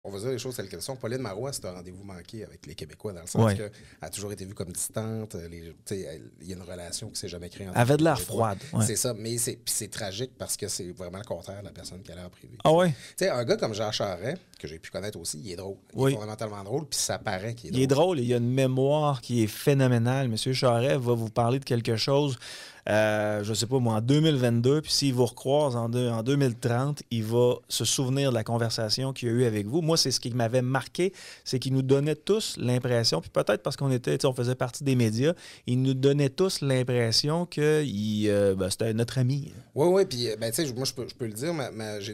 On va dire les choses telles qu'elles sont. Pauline Marois, c'est un rendez-vous manqué avec les Québécois, dans le sens qu'elle a toujours été vue comme distante. Il y a une relation qui ne s'est jamais créée Elle entre avait de les l'air Québécois. froide. Ouais. C'est ça, mais c'est tragique parce que c'est vraiment le contraire de la personne qu'elle a en privé. Ah ouais? Tu sais, un gars comme Jean Charest, que j'ai pu connaître aussi, il est drôle. Il est fondamentalement drôle, puis ça paraît qu'il est drôle. Il est drôle, il a une mémoire qui est phénoménale. Monsieur Charest va vous parler de quelque chose, je ne sais pas moi, en 2022, puis s'il vous recroise en 2030, il va se souvenir de la conversation qu'il a eue avec vous. Moi, c'est ce qui m'avait marqué, c'est qu'il nous donnait tous l'impression, puis peut-être parce on faisait partie des médias, il nous donnait tous l'impression que c'était notre ami. Oui, puis tu sais, moi, je peux le dire,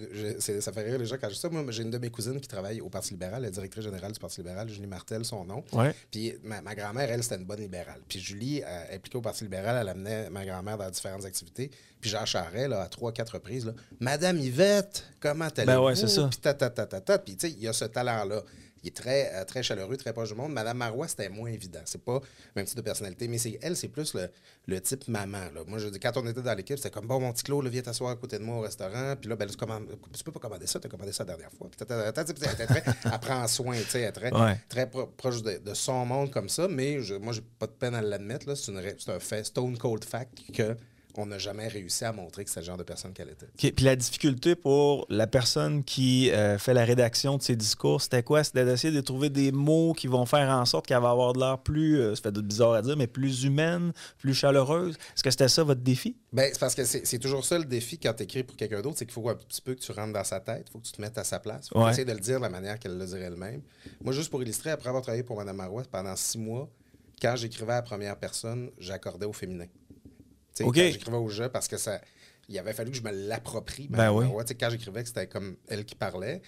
ça fait rire les gens quand je dis ça. Moi, j'ai une de mes cousines qui travaille au Parti libéral, la directrice générale du Parti libéral, Julie Martel, son nom. Ouais. Puis ma grand-mère, elle, c'était une bonne libérale. Puis Julie, impliquée au Parti libéral, elle amenait ma grand-mère dans différentes activités. Puis Jean Charest, là, à 3-4 reprises, là, Madame Yvette, comment allez-vous? Ben ouais, c'est ça. Puis Puis tu sais, il y a ce talent-là. Il est très, très chaleureux, très proche du monde. Madame Marois, c'était moins évident. C'est pas le même type de personnalité, mais elle, c'est plus le type maman. Là. Moi, je dis, quand on était dans l'équipe, c'était comme, bon, mon petit Claude, là, viens t'asseoir à côté de moi au restaurant. Puis là, ben, tu peux pas commander ça, tu as commandé ça la dernière fois. Puis elle prend soin, tu sais, elle est très proche de son monde comme ça. Mais moi, j'ai pas de peine à l'admettre. Là. C'est un fait, stone cold fact que on n'a jamais réussi à montrer que c'est le genre de personne qu'elle était. Okay. Puis la difficulté pour la personne qui fait la rédaction de ses discours, c'était quoi? C'était d'essayer de trouver des mots qui vont faire en sorte qu'elle va avoir de l'air plus, ça fait bizarre à dire, mais plus humaine, plus chaleureuse. Est-ce que c'était ça votre défi? Bien, c'est parce que c'est toujours ça le défi quand tu écris pour quelqu'un d'autre, c'est qu'il faut un petit peu que tu rentres dans sa tête, il faut que tu te mettes à sa place, il faut essayer de le dire de la manière qu'elle le dirait elle-même. Moi, juste pour illustrer, après avoir travaillé pour Mme Marois pendant 6 mois, quand j'écrivais à la première personne, j'accordais au féminin. Quand j'écrivais au jeu, parce que il avait fallu que je me l'approprie. Quand j'écrivais, que c'était comme elle qui parlait.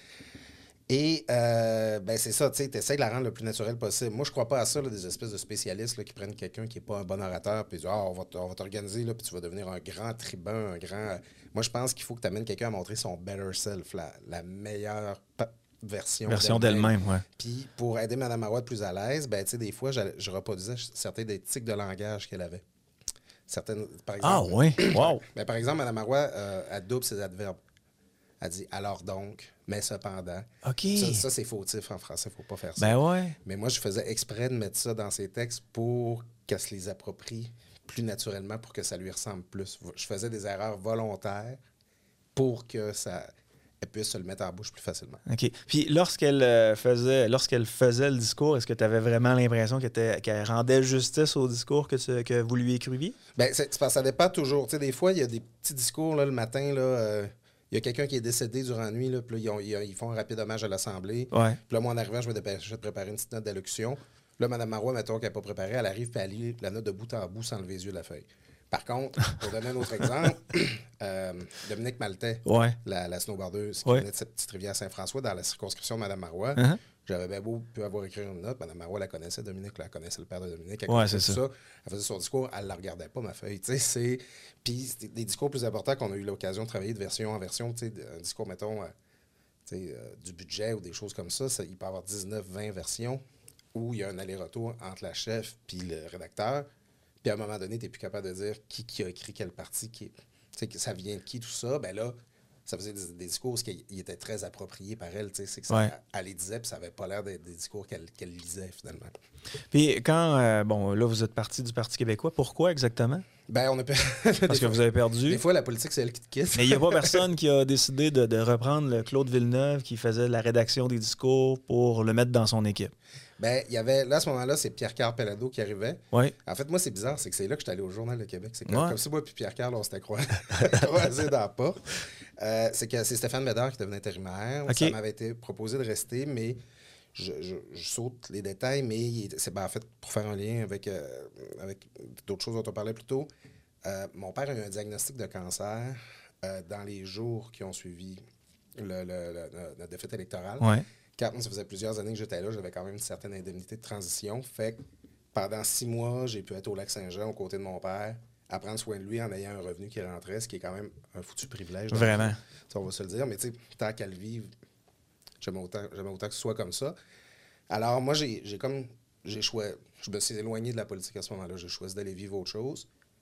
Et c'est ça, tu essaies de la rendre le plus naturel possible. Moi, je crois pas à ça, là, des espèces de spécialistes là, qui prennent quelqu'un qui n'est pas un bon orateur puis disent on va t'organiser, puis tu vas devenir un grand tribun, un grand. Moi, je pense qu'il faut que tu amènes quelqu'un à montrer son better self, la meilleure version d'elle-même. Ouais. Puis pour aider Mme Marois plus à l'aise, des fois, je reproduisais certains des tics de langage qu'elle avait. Certaines, par exemple, ah oui, wow! Par exemple, Mme Marois, elle double ses adverbes. Elle dit « alors donc », mais cependant. OK. Ça c'est fautif en français, il ne faut pas faire ça. Ben ouais. Mais moi, je faisais exprès de mettre ça dans ses textes pour qu'elle se les approprie plus naturellement, pour que ça lui ressemble plus. Je faisais des erreurs volontaires pour que elle puisse se le mettre en bouche plus facilement. OK. Puis lorsqu'elle faisait le discours, est-ce que tu avais vraiment l'impression qu'elle rendait justice au discours que vous lui écriviez? Bien, c'est parce que ça dépend toujours. Tu sais, des fois, il y a des petits discours là, le matin, là, il y a quelqu'un qui est décédé durant la nuit, là, puis là, ils font un rapide hommage à l'Assemblée. Ouais. Puis là, moi, en arrivant, je me dépêchais de préparer une petite note d'allocution. Là, Mme Marois, mettons qu'elle n'a pas préparé, elle arrive puis elle lit la note de bout en bout sans lever les yeux de la feuille. Par contre, pour donner un autre exemple, Dominique Maltais, la snowboardeuse qui venait de cette petite rivière Saint-François dans la circonscription de Mme Marois, j'avais bien beau pu avoir écrit une note. Mme Marois la connaissait, Dominique la connaissait, le père de Dominique. Elle connaissait tout ça. Elle faisait son discours, elle ne la regardait pas, ma feuille. Puis c'était des discours plus importants qu'on a eu l'occasion de travailler de version en version. Un discours, mettons, du budget ou des choses comme ça, il peut y avoir 19-20 versions où il y a un aller-retour entre la chef et le rédacteur. Puis à un moment donné, tu n'es plus capable de dire qui a écrit quelle partie, ça vient de qui, tout ça. Ben là, ça faisait des discours qui étaient très appropriés par elle. C'est que elle les disait, puis ça n'avait pas l'air des discours qu'elle lisait, finalement. Puis quand, là, vous êtes parti du Parti québécois, pourquoi exactement? Ben, on a Parce que vous avez perdu. Des fois, la politique, c'est elle qui te quitte. Mais il n'y a pas personne qui a décidé de reprendre le Claude Villeneuve qui faisait la rédaction des discours pour le mettre dans son équipe. Ben, il y avait, là, à ce moment-là, c'est Pierre-Carl Pellado qui arrivait. Oui. En fait, moi, c'est bizarre, c'est que c'est là que je suis allé au Journal de Québec. C'est comme si moi et Pierre-Carl, on s'était croisés dans la porte. C'est Stéphane Médard qui devenait intérimaire. Okay. Ça m'avait été proposé de rester, mais je saute les détails, mais en fait, pour faire un lien avec d'autres choses dont on parlait plus tôt, mon père a eu un diagnostic de cancer dans les jours qui ont suivi la défaite électorale. Ouais. Car ça faisait plusieurs années que j'étais là, j'avais quand même une certaine indemnité de transition. Fait que pendant 6 mois, j'ai pu être au Lac-Saint-Jean aux côtés de mon père, à prendre soin de lui en ayant un revenu qui rentrait, ce qui est quand même un foutu privilège. Vraiment. On va se le dire, mais tu sais, tant qu'à le vivre, j'aimais autant que ce soit comme ça. Alors moi, j'ai choisi, je me suis éloigné de la politique à ce moment-là. J'ai choisi d'aller vivre autre chose.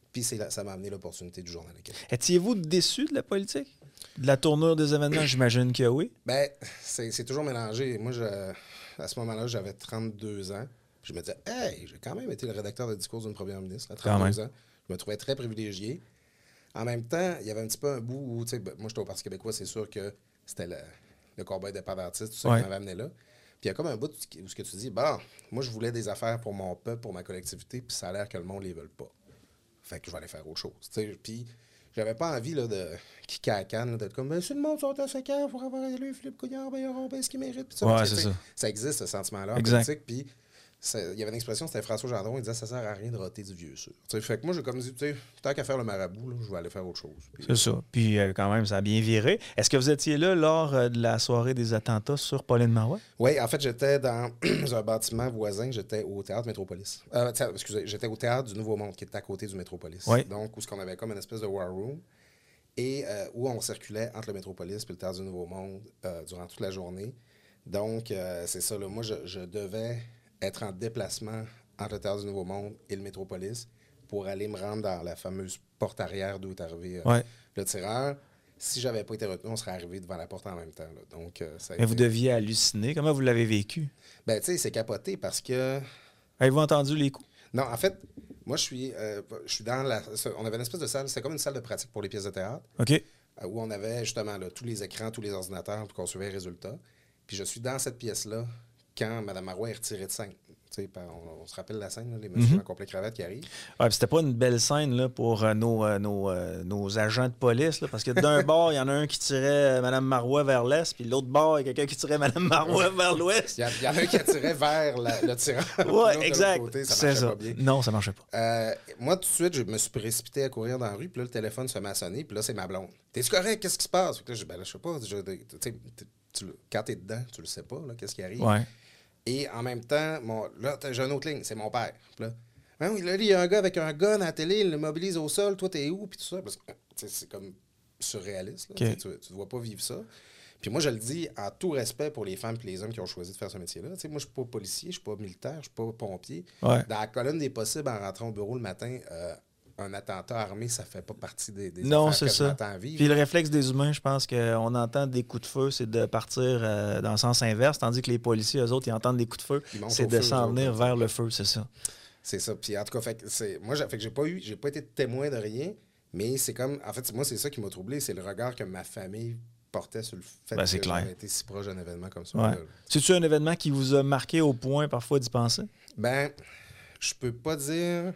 Puis ça m'a amené l'opportunité du Journal de Québec. Étiez-vous déçu de la politique? De la tournure des événements, j'imagine que oui. Ben, c'est toujours mélangé. Moi, à ce moment-là, j'avais 32 ans. Puis je me disais, hey, j'ai quand même été le rédacteur de discours d'une première ministre à 32 ans. Je me trouvais très privilégié. En même temps, il y avait un petit peu un bout où, tu sais, moi, j'étais au Parti québécois, c'est sûr que c'était le combat indépendantiste, tout ça qui m'avait amené là. Puis il y a comme un bout où ce que tu dis, bon, moi, je voulais des affaires pour mon peuple, pour ma collectivité, puis ça a l'air que le monde les veut pas. Fait que je vais aller faire autre chose. T'sais. Puis j'avais pas envie là, de kicker à canne, d'être comme, ben, si le monde sont à 5 ans pour avoir élu Philippe Couillard, ben, ils auront bien ce qu'ils méritent. Puis ouais, c'est ça. Ça existe, ce sentiment-là en politique. Puis il y avait une expression, c'était François Gendron, il disait, ça sert à rien de roter du vieux sûr. Fait que moi, j'ai comme dit, tant qu'à faire le marabout, là, je vais aller faire autre chose. Puis, c'est ça. Puis quand même, ça a bien viré. Est-ce que vous étiez là lors de la soirée des attentats sur Pauline Marois? Oui, en fait, j'étais dans un bâtiment voisin, j'étais au Théâtre Métropolis. Excusez, j'étais au Théâtre du Nouveau Monde, qui est à côté du Métropolis. Oui. Donc, où on avait comme une espèce de war room, et où on circulait entre le Métropolis et le Théâtre du Nouveau Monde durant toute la journée. Donc, c'est ça, là. Moi, je devais être en déplacement entre le Théâtre du Nouveau Monde et le Métropolis pour aller me rendre dans la fameuse porte arrière d'où est arrivé le tireur. Si j'avais pas été retenu, on serait arrivé devant la porte en même temps. Là. Donc, mais vous deviez halluciner. Comment vous l'avez vécu? Ben, tu sais, c'est capoté parce que... Avez-vous entendu les coups? Non, en fait, moi, je suis dans la... On avait une espèce de salle, c'était comme une salle de pratique pour les pièces de théâtre. OK. Où on avait justement là, tous les écrans, tous les ordinateurs, pour qu'on suivait les résultats. Puis je suis dans cette pièce-là quand Mme Marois est retirée de scène. On se rappelle la scène, là, les messieurs en complet cravate qui arrivent. Ouais, c'était pas une belle scène là, pour nos agents de police, là, parce que d'un bord, il y en a un qui tirait Mme Marois vers l'est, puis l'autre bord, il y a quelqu'un qui tirait Mme Marois vers l'ouest. Il y en a un qui attirait vers le tireur. Oui, exact. Côté, ça c'est ça. Pas bien. Non, ça marchait pas. Moi, tout de suite, je me suis précipité à courir dans la rue, puis là, le téléphone se met à sonner, puis là, c'est ma blonde. T'es-tu correct? Qu'est-ce qui se passe? Là, je sais pas. Quand t'es dedans, tu le sais pas, là, qu'est-ce qui arrive. Ouais. Et en même temps, là, j'ai une autre ligne, c'est mon père. Là, il y a un gars avec un gun à la télé, il le mobilise au sol, toi, t'es où? Puis tout ça. Parce que c'est comme surréaliste. Là, okay. Tu ne dois pas vivre ça. Puis moi, je le dis en tout respect pour les femmes et les hommes qui ont choisi de faire ce métier-là. Moi, je ne suis pas policier, je ne suis pas militaire, je ne suis pas pompier. Ouais. Dans la colonne des possibles, en rentrant au bureau le matin, un attentat armé, ça fait pas partie des non, affaires c'est que ça. j'entends vivre. Puis le réflexe des humains, je pense qu'on entend des coups de feu, c'est de partir dans le sens inverse, tandis que les policiers, eux autres, ils entendent des coups de feu, c'est de s'en venir vers le feu, c'est ça. C'est ça. Puis en tout cas, moi, j'ai pas été témoin de rien, mais c'est comme, en fait, moi, c'est ça qui m'a troublé, c'est le regard que ma famille portait sur le fait que j'avais été si proche d'un événement comme ça. Ouais. C'est-tu un événement qui vous a marqué au point parfois d'y penser? Ben, je peux pas dire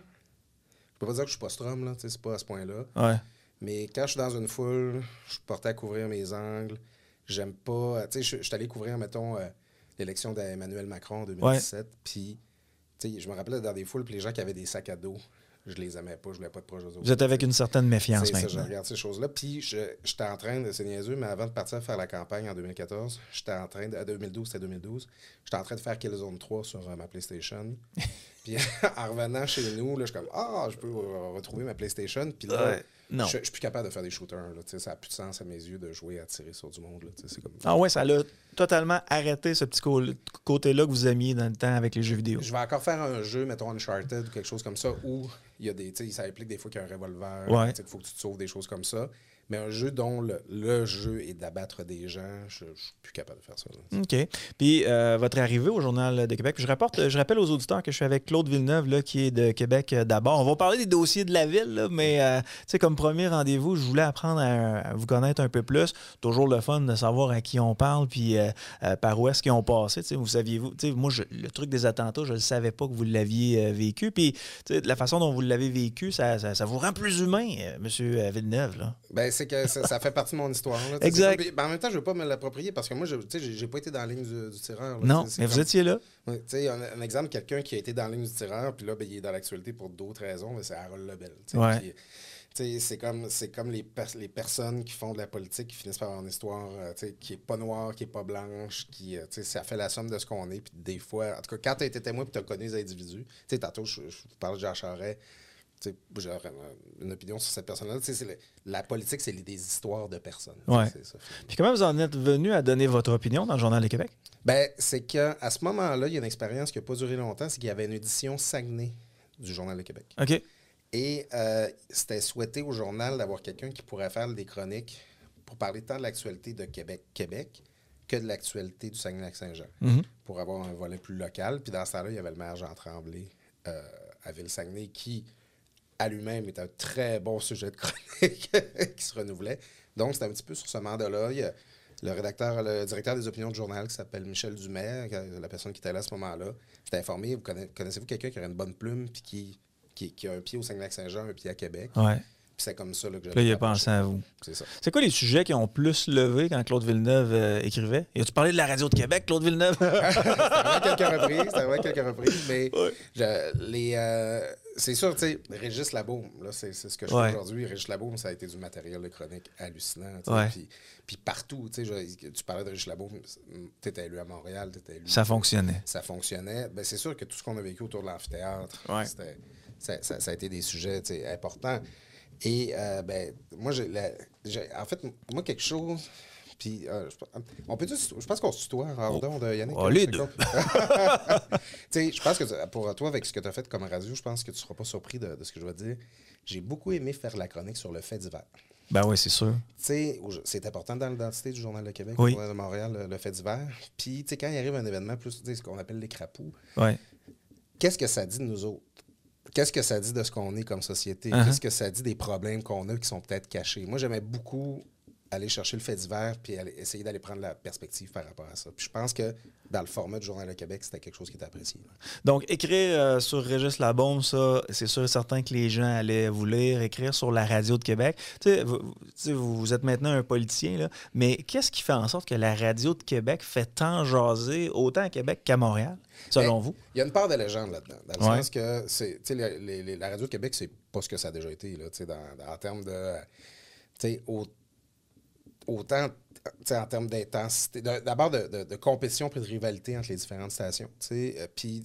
que je suis postrum, là, c'est pas à ce point-là. Ouais. Mais quand je suis dans une foule, je suis porté à couvrir mes angles. J'aime pas... Tu sais, je suis allé couvrir, mettons, l'élection d'Emmanuel Macron en 2017. Puis, tu sais, je me rappelais dans des foules, puis les gens qui avaient des sacs à dos, je les aimais pas, je voulais pas de projet. Vous êtes avec une certaine méfiance maintenant. C'est ça, je regarde ces choses-là. Puis, j'étais en train de... C'est niaiseux, mais avant de partir faire la campagne en 2014, j'étais en train de... À 2012, c'était 2012. J'étais en train de faire Killzone 3 sur ma PlayStation. Puis en revenant chez nous, là, je suis comme je peux retrouver ma PlayStation. Puis là, je suis plus capable de faire des shooters. Là, ça n'a plus de sens à mes yeux de jouer à tirer sur du monde. Là, c'est comme... Ah ouais, ça l'a totalement arrêté ce petit côté-là que vous aimiez dans le temps avec les jeux vidéo. Je vais encore faire un jeu, mettons Uncharted ou quelque chose comme ça, où il y a des. Ça implique des fois qu'il y a un revolver, il faut que tu te sauves des choses comme ça. Mais un jeu dont le jeu est d'abattre des gens, je ne suis plus capable de faire ça. Là. OK. Puis, votre arrivée au Journal de Québec, je rappelle aux auditeurs que je suis avec Claude Villeneuve, là, qui est de Québec d'abord. On va parler des dossiers de la ville, là, mais comme premier rendez-vous, je voulais apprendre à vous connaître un peu plus. Toujours le fun de savoir à qui on parle, puis par où est-ce qu'ils ont passé. Vous saviez-vous, moi, le truc des attentats, je ne le savais pas que vous l'aviez vécu. Puis, la façon dont vous l'avez vécu, ça vous rend plus humain, M. Villeneuve. Là. Ben, c'est que ça fait partie de mon histoire. Là, exact. En même temps, je ne veux pas me l'approprier parce que moi, je n'ai pas été dans la ligne du tireur. Là, non, mais vous étiez là. Ouais, un exemple, quelqu'un qui a été dans la ligne du tireur, puis là, il est dans l'actualité pour d'autres raisons, c'est Harold Lebel. Ouais. C'est comme les personnes qui font de la politique qui finissent par avoir une histoire qui n'est pas noire, qui n'est pas blanche, ça fait la somme de ce qu'on est. Puis des fois, en tout cas, quand tu as été témoin et tu as connu les individus, tantôt, je parlais de Jean Charest. J'ai une opinion sur cette personne-là. La politique, c'est des histoires de personnes. Ouais. Puis comment vous en êtes venu à donner votre opinion dans le Journal de Québec? Ben, c'est qu'à ce moment-là, il y a une expérience qui n'a pas duré longtemps, c'est qu'il y avait une édition Saguenay du Journal de Québec. OK. Et c'était souhaité au journal d'avoir quelqu'un qui pourrait faire des chroniques pour parler tant de l'actualité de Québec que de l'actualité du Saguenay-Lac-Saint-Jean, pour avoir un volet plus local. Puis dans ce temps-là, il y avait le maire Jean Tremblay à Ville-Saguenay qui, à lui-même, est un très bon sujet de chronique qui se renouvelait. Donc, c'était un petit peu sur ce mandat-là. Il y a le directeur des opinions du journal qui s'appelle Michel Dumais, la personne qui était là à ce moment-là, s'était informé. Connaissez-vous quelqu'un qui aurait une bonne plume puis qui a un pied au Saguenay-Lac-Saint-Jean, un pied à Québec? Ouais. Puis c'est comme ça là, que Là, il a pensé à vous. C'est ça. C'est quoi les sujets qui ont plus levé quand Claude Villeneuve écrivait? Et as-tu parlé de la radio de Québec, Claude Villeneuve? C'était vraiment quelques reprises, mais c'est sûr, tu sais, Régis Labaume, là, c'est ce que je fais aujourd'hui. Régis Labaume, ça a été du matériel de chronique hallucinant. Puis partout, tu sais, tu parlais de Régis Labaume, tu étais élu à Montréal, tu étais élu. Ça fonctionnait. Ça fonctionnait. Ben, c'est sûr que tout ce qu'on a vécu autour de l'amphithéâtre, ça a été des sujets importants. Et moi, en fait, moi, quelque chose. Puis, on peut dire, je pense qu'on se tutoie en ordre de Yannick. Les deux. Tu sais, je pense que pour toi, avec ce que tu as fait comme radio, je pense que tu ne seras pas surpris de ce que je vais dire. J'ai beaucoup aimé faire la chronique sur le fait divers. Ben oui, c'est sûr. Tu sais, c'est important dans l'identité du Journal de Québec, du Journal de Montréal, le fait divers. Puis, tu sais, quand il arrive un événement plus, tu sais, ce qu'on appelle les crapauds, qu'est-ce que ça dit de nous autres? Qu'est-ce que ça dit de ce qu'on est comme société? Qu'est-ce que ça dit des problèmes qu'on a qui sont peut-être cachés? Moi, j'aimais beaucoup aller chercher le fait divers puis essayer d'aller prendre la perspective par rapport à ça. Puis je pense que dans le format du Journal de Québec, c'était quelque chose qui était apprécié. Donc, écrire sur Régis Labaume, ça, c'est sûr et certain que les gens allaient vous lire. Écrire sur la radio de Québec. Vous êtes maintenant un politicien, là, mais qu'est-ce qui fait en sorte que la radio de Québec fait tant jaser autant à Québec qu'à Montréal, selon vous? Il y a une part de légende là-dedans, dans le sens que la radio de Québec, c'est pas ce que ça a déjà été, là, en termes de... Autant en termes d'intensité, d'abord de compétition puis de rivalité entre les différentes stations. Puis,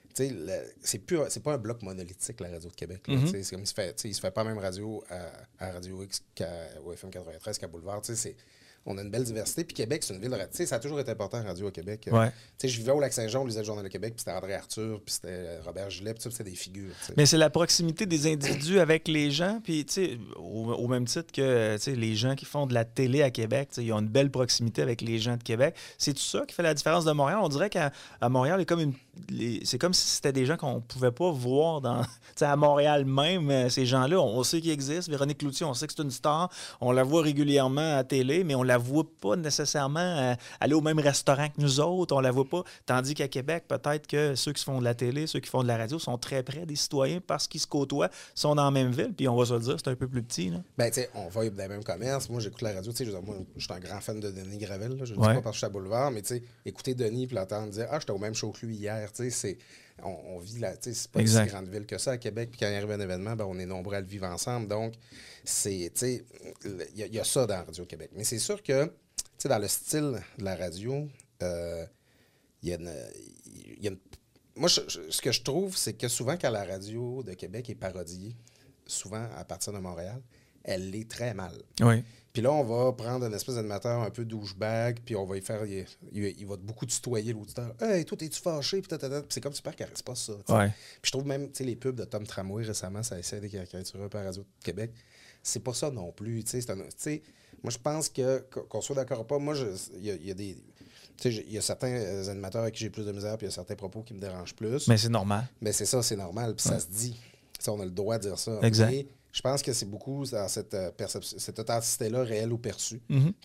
c'est pas un bloc monolithique, la radio de Québec. C'est comme il se fait pas la même radio à Radio X qu'au FM 93 qu'à Boulevard. On a une belle diversité. Puis Québec, c'est une ville... Ça a toujours été important, la radio à Québec. Je vivais au Lac-Saint-Jean, on lisait le Journal de Québec, puis c'était André Arthur, puis c'était Robert Gillet, puis c'était des figures. Mais c'est la proximité des individus avec les gens, puis au même titre que les gens qui font de la télé à Québec, ils ont une belle proximité avec les gens de Québec. C'est tout ça qui fait la différence de Montréal. On dirait qu'à Montréal, c'est comme si c'était des gens qu'on ne pouvait pas voir à Montréal même. Ces gens-là, on sait qu'ils existent. Véronique Cloutier, on sait que c'est une star. On la voit régulièrement à télé, mais on la voit pas nécessairement aller au même restaurant que nous autres. On la voit pas. Tandis qu'à Québec, peut-être que ceux qui font de la télé, ceux qui font de la radio sont très près des citoyens parce qu'ils se côtoient, sont dans la même ville. Puis on va se le dire, c'est un peu plus petit. Là. Ben, tu sais, on va dans le même commerce. Moi, j'écoute la radio. Moi, je suis un grand fan de Denis Gravel. Là. Je ne le dis pas parce que je suis à Boulevard, mais tu sais, écouter Denis puis l'entendre dire « Ah, j'étais au même show que lui hier. » Tu sais, on vit là. Tu sais, c'est pas une si grande ville que ça à Québec. Puis quand il arrive un événement, ben, on est nombreux à le vivre ensemble. Donc, il y a ça dans Radio-Québec. Mais c'est sûr que dans le style de la radio, il y a une... Moi, ce que je trouve, c'est que souvent, quand la radio de Québec est parodiée, souvent à partir de Montréal, elle l'est très mal. Oui. Puis là, on va prendre une espèce d'animateur un peu douchebag, puis on va y faire... Il va beaucoup tutoyer l'auditeur. « Hey, toi, t'es-tu fâché? » Puis c'est comme super qu'il ne reste pas ça. Ouais. Puis je trouve même, les pubs de Tom Tramway récemment, ça essaie de caricaturer un peu la radio de Québec. C'est pas ça non plus. Moi, je pense qu'on soit d'accord ou pas, moi, il y a des... Il y a certains animateurs avec qui j'ai plus de misère, puis il y a certains propos qui me dérangent plus. Mais c'est normal. Mais c'est ça, c'est normal, puis ça se dit. On a le droit de dire ça. Exact. Mais je pense que c'est beaucoup dans cette authenticité-là, réelle ou perçue.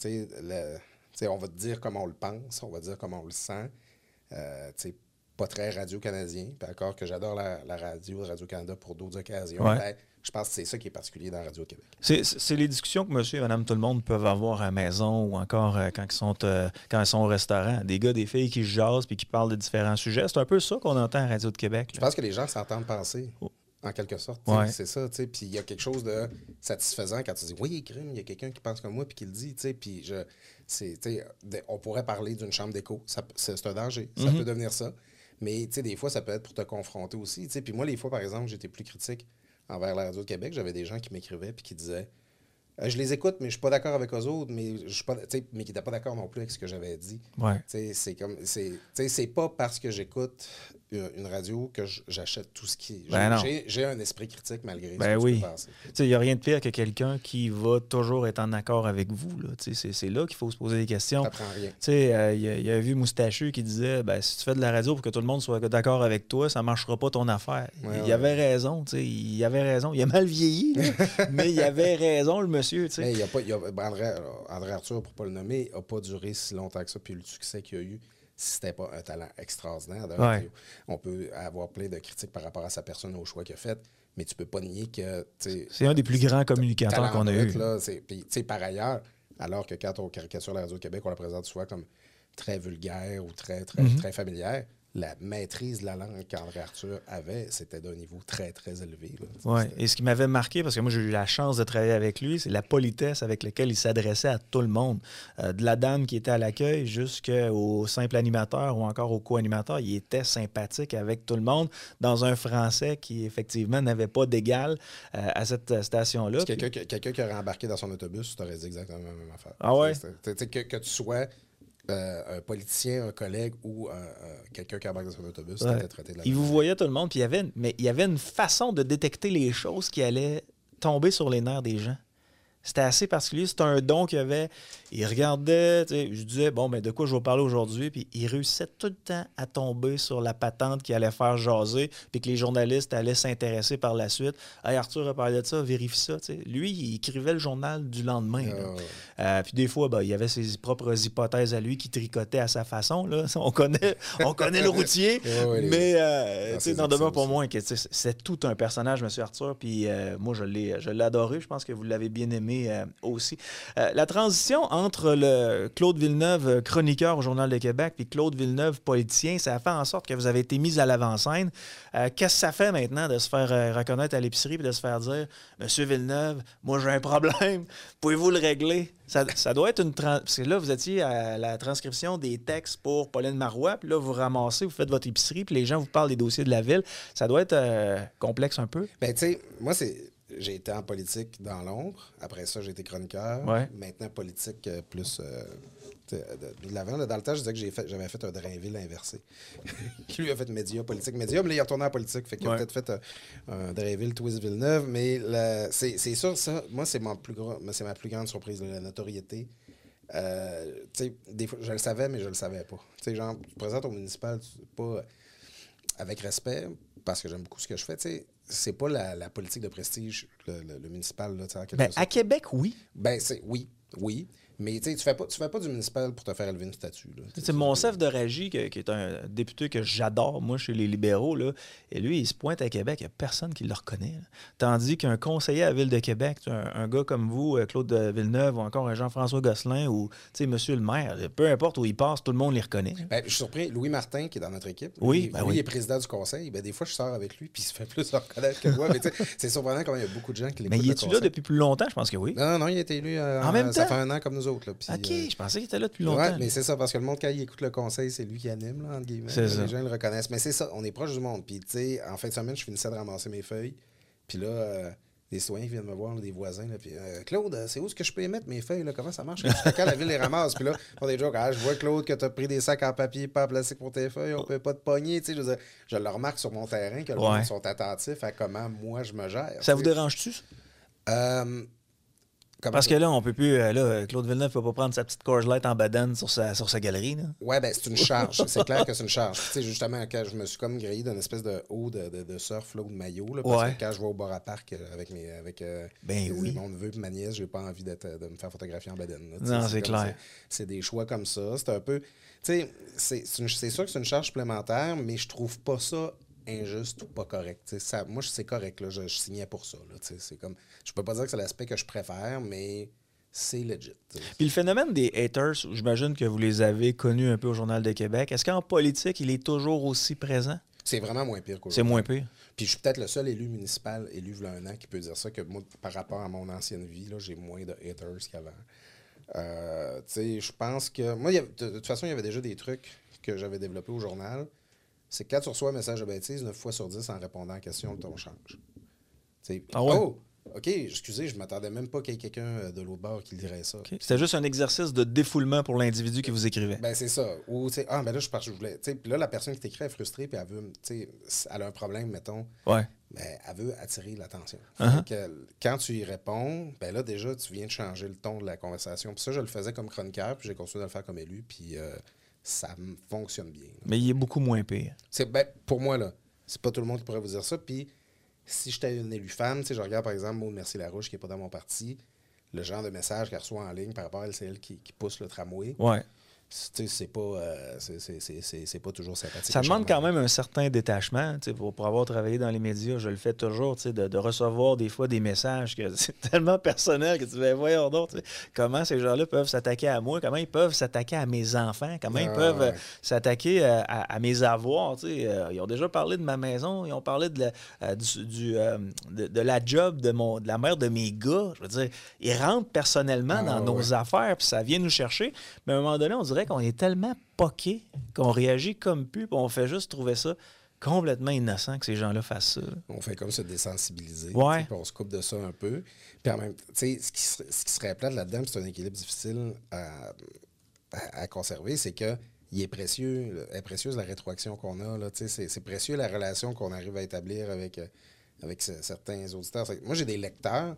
On va te dire comment on le pense, on va dire comment on le sent. Pas très radio-canadien, puis encore que j'adore la Radio-Canada pour d'autres occasions. Ouais. Je pense que c'est ça qui est particulier dans Radio-Québec. C'est les discussions que monsieur et madame tout le monde peuvent avoir à la maison ou encore quand ils sont au restaurant. Des gars, des filles qui jasent puis qui parlent de différents sujets. C'est un peu ça qu'on entend à Radio de Québec. Je pense que les gens s'entendent penser, en quelque sorte. Ouais. C'est ça. Puis il y a quelque chose de satisfaisant quand tu dis « Oui, crime, il y a quelqu'un qui pense comme moi puis qui le dit. » Puis on pourrait parler d'une chambre d'écho. C'est un danger. Ça peut devenir ça. Mais des fois, ça peut être pour te confronter aussi. Puis moi, les fois, par exemple, j'étais plus critique envers la Radio de Québec. J'avais des gens qui m'écrivaient et qui disaient je les écoute, mais je suis pas d'accord avec eux autres, mais qui n'étaient pas d'accord non plus avec ce que j'avais dit. Ouais. C'est pas parce que j'écoute une radio que j'achète tout ce qui... J'ai un esprit critique malgré ce que oui. tu peux penser. Il n'y a rien de pire que quelqu'un qui va toujours être en accord avec vous. C'est là qu'il faut se poser des questions. Ça prend rien. Il y a un vieux moustachu qui disait si tu fais de la radio pour que tout le monde soit d'accord avec toi, ça ne marchera pas ton affaire. Il avait raison. Il avait raison. Il a mal vieilli, là, mais il avait raison, le monsieur. Mais André Arthur, pour ne pas le nommer, n'a pas duré si longtemps que ça, puis le succès qu'il a eu, si c'était pas un talent extraordinaire de radio. On peut avoir plein de critiques par rapport à sa personne, au choix qu'il a fait, mais tu peux pas nier que... C'est un des plus grands communicateurs qu'on a eu. Puis, par ailleurs, alors que quand on caricature la Radio-Québec, on la présente souvent comme très vulgaire ou très familière, la maîtrise de la langue qu'André Arthur avait, c'était d'un niveau très, très élevé. Oui, et ce qui m'avait marqué, parce que moi, j'ai eu la chance de travailler avec lui, c'est la politesse avec laquelle il s'adressait à tout le monde. De la dame qui était à l'accueil jusqu'au simple animateur ou encore au co-animateur, il était sympathique avec tout le monde dans un français qui, effectivement, n'avait pas d'égal à cette station-là. Quelqu'un qui aurait embarqué dans son autobus, tu aurais dit exactement la même affaire. Ah ouais? Que tu sois... un politicien, un collègue ou quelqu'un qui embarque dans son autobus, c'était traité de la Il vous voyait tout le monde, puis il y avait une façon de détecter les choses qui allaient tomber sur les nerfs des gens. C'était assez particulier. C'était un don qu'il avait. Il regardait, je disais, de quoi je vais parler aujourd'hui? Puis il réussissait tout le temps à tomber sur la patente qui allait faire jaser, puis que les journalistes allaient s'intéresser par la suite. Hey, Arthur a parlé de ça, vérifie ça. T'sais. Lui, il écrivait le journal du lendemain. Puis des fois, il y avait ses propres hypothèses à lui qui tricotaient à sa façon. Là. On connaît le routier, mais n'en demeure pas moins que c'est tout un personnage, M. Arthur. Puis moi, je l'ai adoré. Je pense que vous l'avez bien aimé aussi. La transition entre le Claude Villeneuve, chroniqueur au Journal de Québec, puis Claude Villeneuve, politicien, ça a fait en sorte que vous avez été mis à l'avant-scène. Qu'est-ce que ça fait maintenant de se faire reconnaître à l'épicerie et de se faire dire « Monsieur Villeneuve, moi j'ai un problème, pouvez-vous le régler? » Ça doit être une... Parce que là, vous étiez à la transcription des textes pour Pauline Marois, puis là, vous ramassez, vous faites votre épicerie, puis les gens vous parlent des dossiers de la ville. Ça doit être complexe un peu? Bien, tu sais, moi, j'ai été en politique dans l'ombre. Après ça, j'ai été chroniqueur. Maintenant, politique plus de l'avant. Dans le temps, je disais que j'avais fait un Drainville inversé. Qui lui a fait média, politique, média. Mais là, il est retourné en politique. Fait qu'il a peut-être fait un Drainville, Twist Villeneuve. Mais c'est sûr, ça, moi, c'est ma plus grande surprise, la notoriété. Des fois, je le savais, mais je le savais pas. Tu sais, genre, tu te présentes au municipal, pas avec respect, parce que j'aime beaucoup ce que je fais, tu sais. C'est pas la politique de prestige, le municipal. Là, à Québec, oui. Oui. Mais tu fais pas du municipal pour te faire élever une statue. C'est Monsef de Ragy, qui est un député que j'adore, moi, chez les libéraux. Là, et lui, il se pointe à Québec, il n'y a personne qui le reconnaît. Là. Tandis qu'un conseiller à la Ville de Québec, un gars comme vous, Claude Villeneuve, ou encore un Jean-François Gosselin, ou monsieur le maire, peu importe où il passe, tout le monde les reconnaît. Ben, je suis surpris. Louis Martin, qui est dans notre équipe, lui, il est président du conseil. Ben, des fois, je sors avec lui, puis il se fait plus reconnaître que moi. Mais c'est surprenant comment il y a beaucoup de gens qui l'écoutent. Mais il est-tu là depuis plus longtemps? Je pense que oui. Non, il a été élu en même temps? Ça fait 1 an comme nous autres. Là, puis, OK, je pensais qu'il était là depuis longtemps. Oui, mais c'est ça, parce que le monde, quand il écoute le conseil, c'est lui qui anime, là, entre guillemets. Les gens le reconnaissent. Mais c'est ça, on est proche du monde. Puis, tu sais, en fin de semaine, je finissais de ramasser mes feuilles. Puis là, des citoyens qui viennent me voir, là, des voisins. Là, puis, Claude, c'est où est-ce que je peux y mettre mes feuilles? Là? Comment ça marche? Quand la ville les ramasse? Puis là, on des jokes. Je vois, Claude, que tu as pris des sacs en papier, pas en plastique pour tes feuilles. On peut pas te pogner. Tu sais, je le remarque sur mon terrain, que les gens sont attentifs à comment moi je me gère. Ça vous dérange-tu? Parce que là, on peut plus. Claude Villeneuve ne peut pas prendre sa petite Coors Light en badane sur sa galerie. Oui, ben c'est une charge. C'est clair que c'est une charge. Tu sais, justement, quand je me suis comme grillé d'une espèce de haut de surf là, ou de maillot, là, parce que quand je vais au bar à parc avec mon neveu et ma nièce, j'ai pas envie de me faire photographier en badane. Là, non, c'est clair. C'est des choix comme ça. C'est un peu. Tu sais, c'est sûr que c'est une charge supplémentaire, mais je trouve pas ça injuste ou pas correct. Moi, c'est correct. Là, je signais pour ça. Là, c'est comme, je peux pas dire que c'est l'aspect que je préfère, mais c'est legit. Puis le phénomène des haters, j'imagine que vous les avez connus un peu au Journal de Québec. Est-ce qu'en politique, il est toujours aussi présent? C'est vraiment moins pire qu'aujourd'hui. C'est moins pire. Puis je suis peut-être le seul élu municipal, élu il y a 1 an, qui peut dire ça, que moi, par rapport à mon ancienne vie, là, j'ai moins de haters qu'avant. Je pense que... Moi, de toute façon, il y avait déjà des trucs que j'avais développés au journal. C'est que quand tu reçois un message de bêtise, 9 fois sur 10, en répondant à la question, le ton change. Ah ouais? OK, excusez, je ne m'attendais même pas qu'il y ait quelqu'un de l'autre bord qui lirait ça. Okay. C'était juste un exercice de défoulement pour l'individu qui vous écrivait. Ben, c'est ça. Ou, tu sais, ben là, je voulais. Puis là, la personne qui t'écrit est frustrée, puis elle veut, tu sais, elle a un problème, mettons. Ouais. Ben, elle veut attirer l'attention. Uh-huh. Quand tu y réponds, ben là, déjà, tu viens de changer le ton de la conversation. Puis ça, je le faisais comme chroniqueur, puis j'ai continué de le faire comme élu, puis ça fonctionne bien. Là. Mais il est beaucoup moins pire. Ben, pour moi, là, c'est pas tout le monde qui pourrait vous dire ça. Puis si j'étais une élue femme, tu sais, je regarde par exemple Maud Mercier-Larouche, qui n'est pas dans mon parti, le genre de message qu'elle reçoit en ligne par rapport à elle, c'est elle qui pousse le tramway. Ouais. C'est pas toujours sympathique. Ça demande quand même un certain détachement. Pour avoir travaillé dans les médias, je le fais toujours, de recevoir des fois des messages que c'est tellement personnel que tu vas voyons donc comment ces gens-là peuvent s'attaquer à moi, comment ils peuvent s'attaquer à mes enfants, comment ils peuvent s'attaquer à mes avoirs. Ils ont déjà parlé de ma maison, ils ont parlé de la job de la mère de mes gars. Je veux dire, ils rentrent personnellement dans nos affaires, puis ça vient nous chercher. Mais à un moment donné, on dirait qu'on est tellement poqués qu'on réagit comme pu, puis on fait juste trouver ça complètement innocent que ces gens-là fassent ça. On fait comme se désensibiliser, ouais. Puis on se coupe de ça un peu. Puis en même temps, ce qui serait plate là-dedans, c'est un équilibre difficile à conserver, c'est que il est précieuse la rétroaction qu'on a. Là, c'est précieux la relation qu'on arrive à établir avec certains auditeurs. Moi, j'ai des lecteurs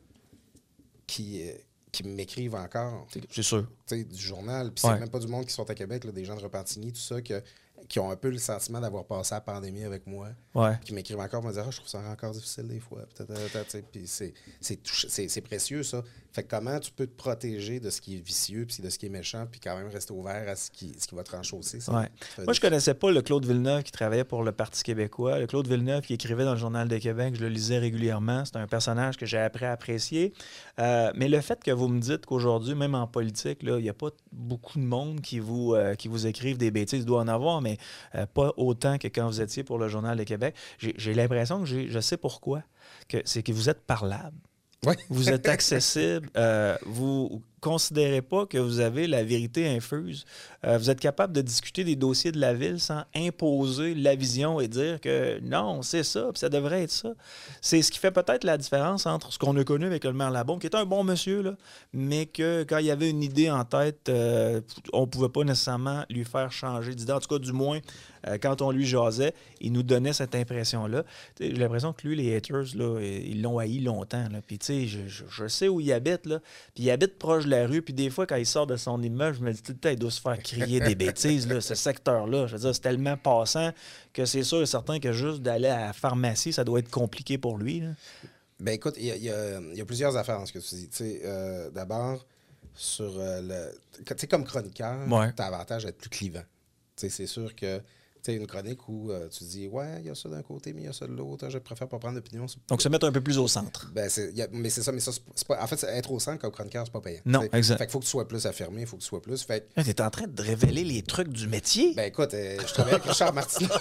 qui m'écrivent encore. C'est sûr. Du journal. Puis c'est même pas du monde qui sont à Québec, là, des gens de Repentigny, tout ça, qui ont un peu le sentiment d'avoir passé la pandémie avec moi. Ouais. Qui m'écrivent encore, me dire je trouve ça encore difficile des fois. Puis c'est précieux, ça. Fait que comment tu peux te protéger de ce qui est vicieux puis de ce qui est méchant, puis quand même rester ouvert à ce qui va te renchausser. Ouais. Moi, je connaissais pas le Claude Villeneuve qui travaillait pour le Parti québécois. Le Claude Villeneuve qui écrivait dans le Journal de Québec, je le lisais régulièrement. C'est un personnage que j'ai appris à apprécier. Mais le fait que vous me dites qu'aujourd'hui, même en politique, il n'y a pas beaucoup de monde qui vous écrivent des bêtises. Il doit en avoir, mais pas autant que quand vous étiez pour le Journal de Québec. J'ai l'impression que je sais pourquoi. C'est que vous êtes parlable. Ouais. Vous êtes accessible. Vous considérez pas que vous avez la vérité infuse. Vous êtes capable de discuter des dossiers de la ville sans imposer la vision et dire que non, c'est ça, puis ça devrait être ça. C'est ce qui fait peut-être la différence entre ce qu'on a connu avec le maire Labaume, qui est un bon monsieur, là, mais que quand il y avait une idée en tête, on pouvait pas nécessairement lui faire changer d'idée. En tout cas, du moins, quand on lui jasait, il nous donnait cette impression-là. J'ai l'impression que lui, les haters, là, ils l'ont haï longtemps. Là. Puis, tu sais, je sais où il habite, là. Puis, il habite proche de la rue. Puis, des fois, quand il sort de son immeuble, je me dis tout le temps, il doit se faire crier des bêtises, là, ce secteur-là. Je veux dire, c'est tellement passant que c'est sûr et certain que juste d'aller à la pharmacie, ça doit être compliqué pour lui. Là. Ben écoute, il y a plusieurs affaires dans ce que tu dis. D'abord, sur comme chroniqueur, tu as avantage d'être plus clivant. C'est sûr que tu sais, une chronique où tu dis ouais, il y a ça d'un côté, mais il y a ça de l'autre, je préfère pas prendre d'opinion. Donc, se mettre un peu plus au centre. Mais c'est ça, c'est pas. En fait, être au centre comme chroniqueur, c'est pas payant. Non, exact. Fait qu'il faut que tu sois plus affirmé, il faut que tu sois plus. Fait tu es en train de révéler les trucs du métier. Ben écoute, je travaille avec Richard Martineau.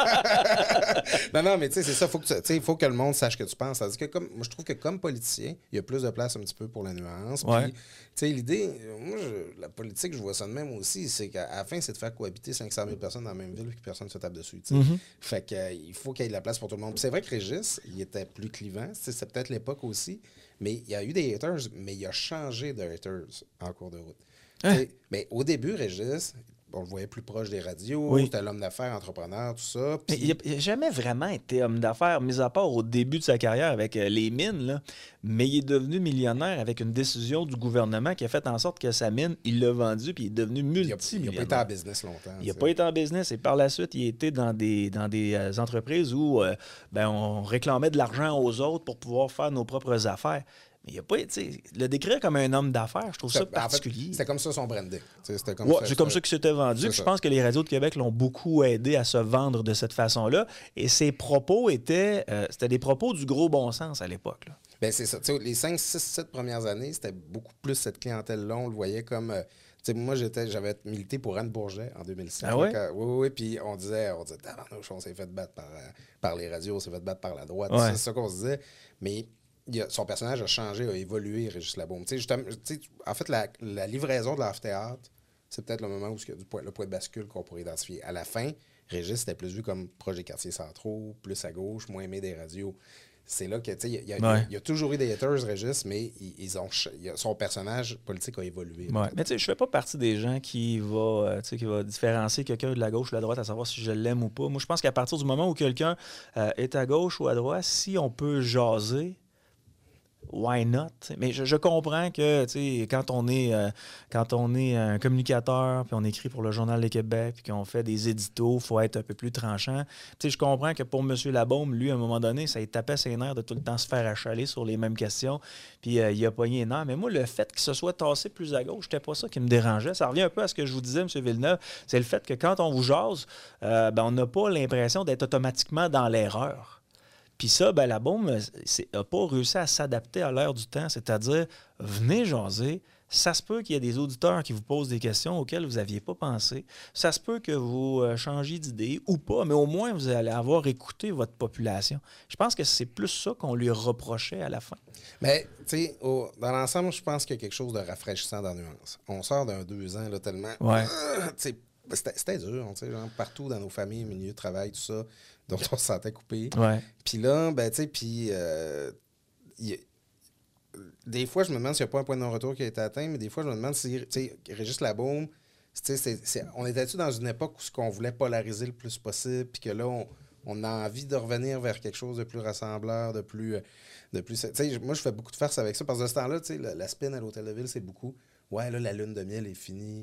non, mais tu sais, c'est ça, il faut que le monde sache ce que tu penses. C'est-à-dire que moi, je trouve que comme politicien, il y a plus de place un petit peu pour la nuance. Ouais. Puis, tu sais, l'idée, moi, la politique, je vois ça de même aussi, c'est qu'à la fin, c'est de faire cohabiter 500 000 personnes dans la même ville et que personne ne se tape dessus. Mm-hmm. Fait qu'il faut qu'il y ait de la place pour tout le monde. Puis c'est vrai que Régis, il était plus clivant. C'est peut-être l'époque aussi. Mais il y a eu des haters, mais il a changé de haters en cours de route. Hein? Mais au début, Régis, on le voyait plus proche des radios, c'était l'homme d'affaires, entrepreneur, tout ça. Puis... Mais il n'a jamais vraiment été homme d'affaires, mis à part au début de sa carrière avec les mines. Là. Mais il est devenu millionnaire avec une décision du gouvernement qui a fait en sorte que sa mine, il l'a vendue puis il est devenu multimillionnaire. Il n'a pas été en business longtemps. Il n'a pas été en business et par la suite, il a été dans des entreprises où on réclamait de l'argent aux autres pour pouvoir faire nos propres affaires. Mais il a pas, le décrire comme un homme d'affaires, je trouve ça particulier. En fait, c'était comme ça son branding. C'est comme ça qu'il s'était vendu. Je pense que les radios de Québec l'ont beaucoup aidé à se vendre de cette façon-là. Et ses propos c'était des propos du gros bon sens à l'époque. Là. Bien, c'est ça. Les 5, 6, 7 premières années, c'était beaucoup plus cette clientèle-là. On le voyait comme... moi, j'avais milité pour Anne Bourget en 2006. Ah ouais? Oui. Puis on disait on s'est fait battre par les radios, on s'est fait battre par la droite. Ouais. C'est ça qu'on se disait. Mais... son personnage a changé, a évolué, Régis Labaume. En fait, la livraison de l'amphithéâtre, c'est peut-être le moment où il y a le point de bascule qu'on pourrait identifier. À la fin, Régis était plus vu comme proche des quartiers centraux, plus à gauche, moins aimé des radios. c'est là que, tu sais, il y a toujours eu des haters, Régis, mais son personnage politique a évolué. Ouais. Mais tu sais, je fais pas partie des gens qui va différencier quelqu'un de la gauche ou de la droite à savoir si je l'aime ou pas. Moi, je pense qu'à partir du moment où quelqu'un est à gauche ou à droite, si on peut jaser, why not? Mais je comprends que quand on est un communicateur, puis on écrit pour le Journal de Québec, puis qu'on fait des éditos, il faut être un peu plus tranchant. Je comprends que pour M. Labaume, lui, à un moment donné, ça lui tapait ses nerfs de tout le temps se faire achaler sur les mêmes questions, puis il a pogné les nerfs. Mais moi, le fait qu'il se soit tassé plus à gauche, c'était pas ça qui me dérangeait. Ça revient un peu à ce que je vous disais, M. Villeneuve, c'est le fait que quand on vous jase, on n'a pas l'impression d'être automatiquement dans l'erreur. Puis ça, Labaume n'a pas réussi à s'adapter à l'ère du temps, c'est-à-dire, venez jaser. Ça se peut qu'il y ait des auditeurs qui vous posent des questions auxquelles vous n'aviez pas pensé. Ça se peut que vous changiez d'idée ou pas, mais au moins, vous allez avoir écouté votre population. Je pense que c'est plus ça qu'on lui reprochait à la fin. Mais, tu sais, dans l'ensemble, je pense qu'il y a quelque chose de rafraîchissant dans la nuance. On sort d'un 2 ans, là, tellement... Ouais. C'était dur, tu sais, genre, partout dans nos familles, milieu de travail, tout ça, dont on se sentait coupé. Ouais. Puis là, tu sais, des fois, je me demande s'il n'y a pas un point de non-retour qui a été atteint, mais des fois, je me demande si, tu sais, Régis Labaume, on était-tu dans une époque où on voulait polariser le plus possible, puis que là, on a envie de revenir vers quelque chose de plus rassembleur, de plus tu sais, moi, je fais beaucoup de farce avec ça, parce que de ce temps-là, tu sais, la spin à l'Hôtel de Ville, c'est beaucoup. Ouais, là, la lune de miel est finie.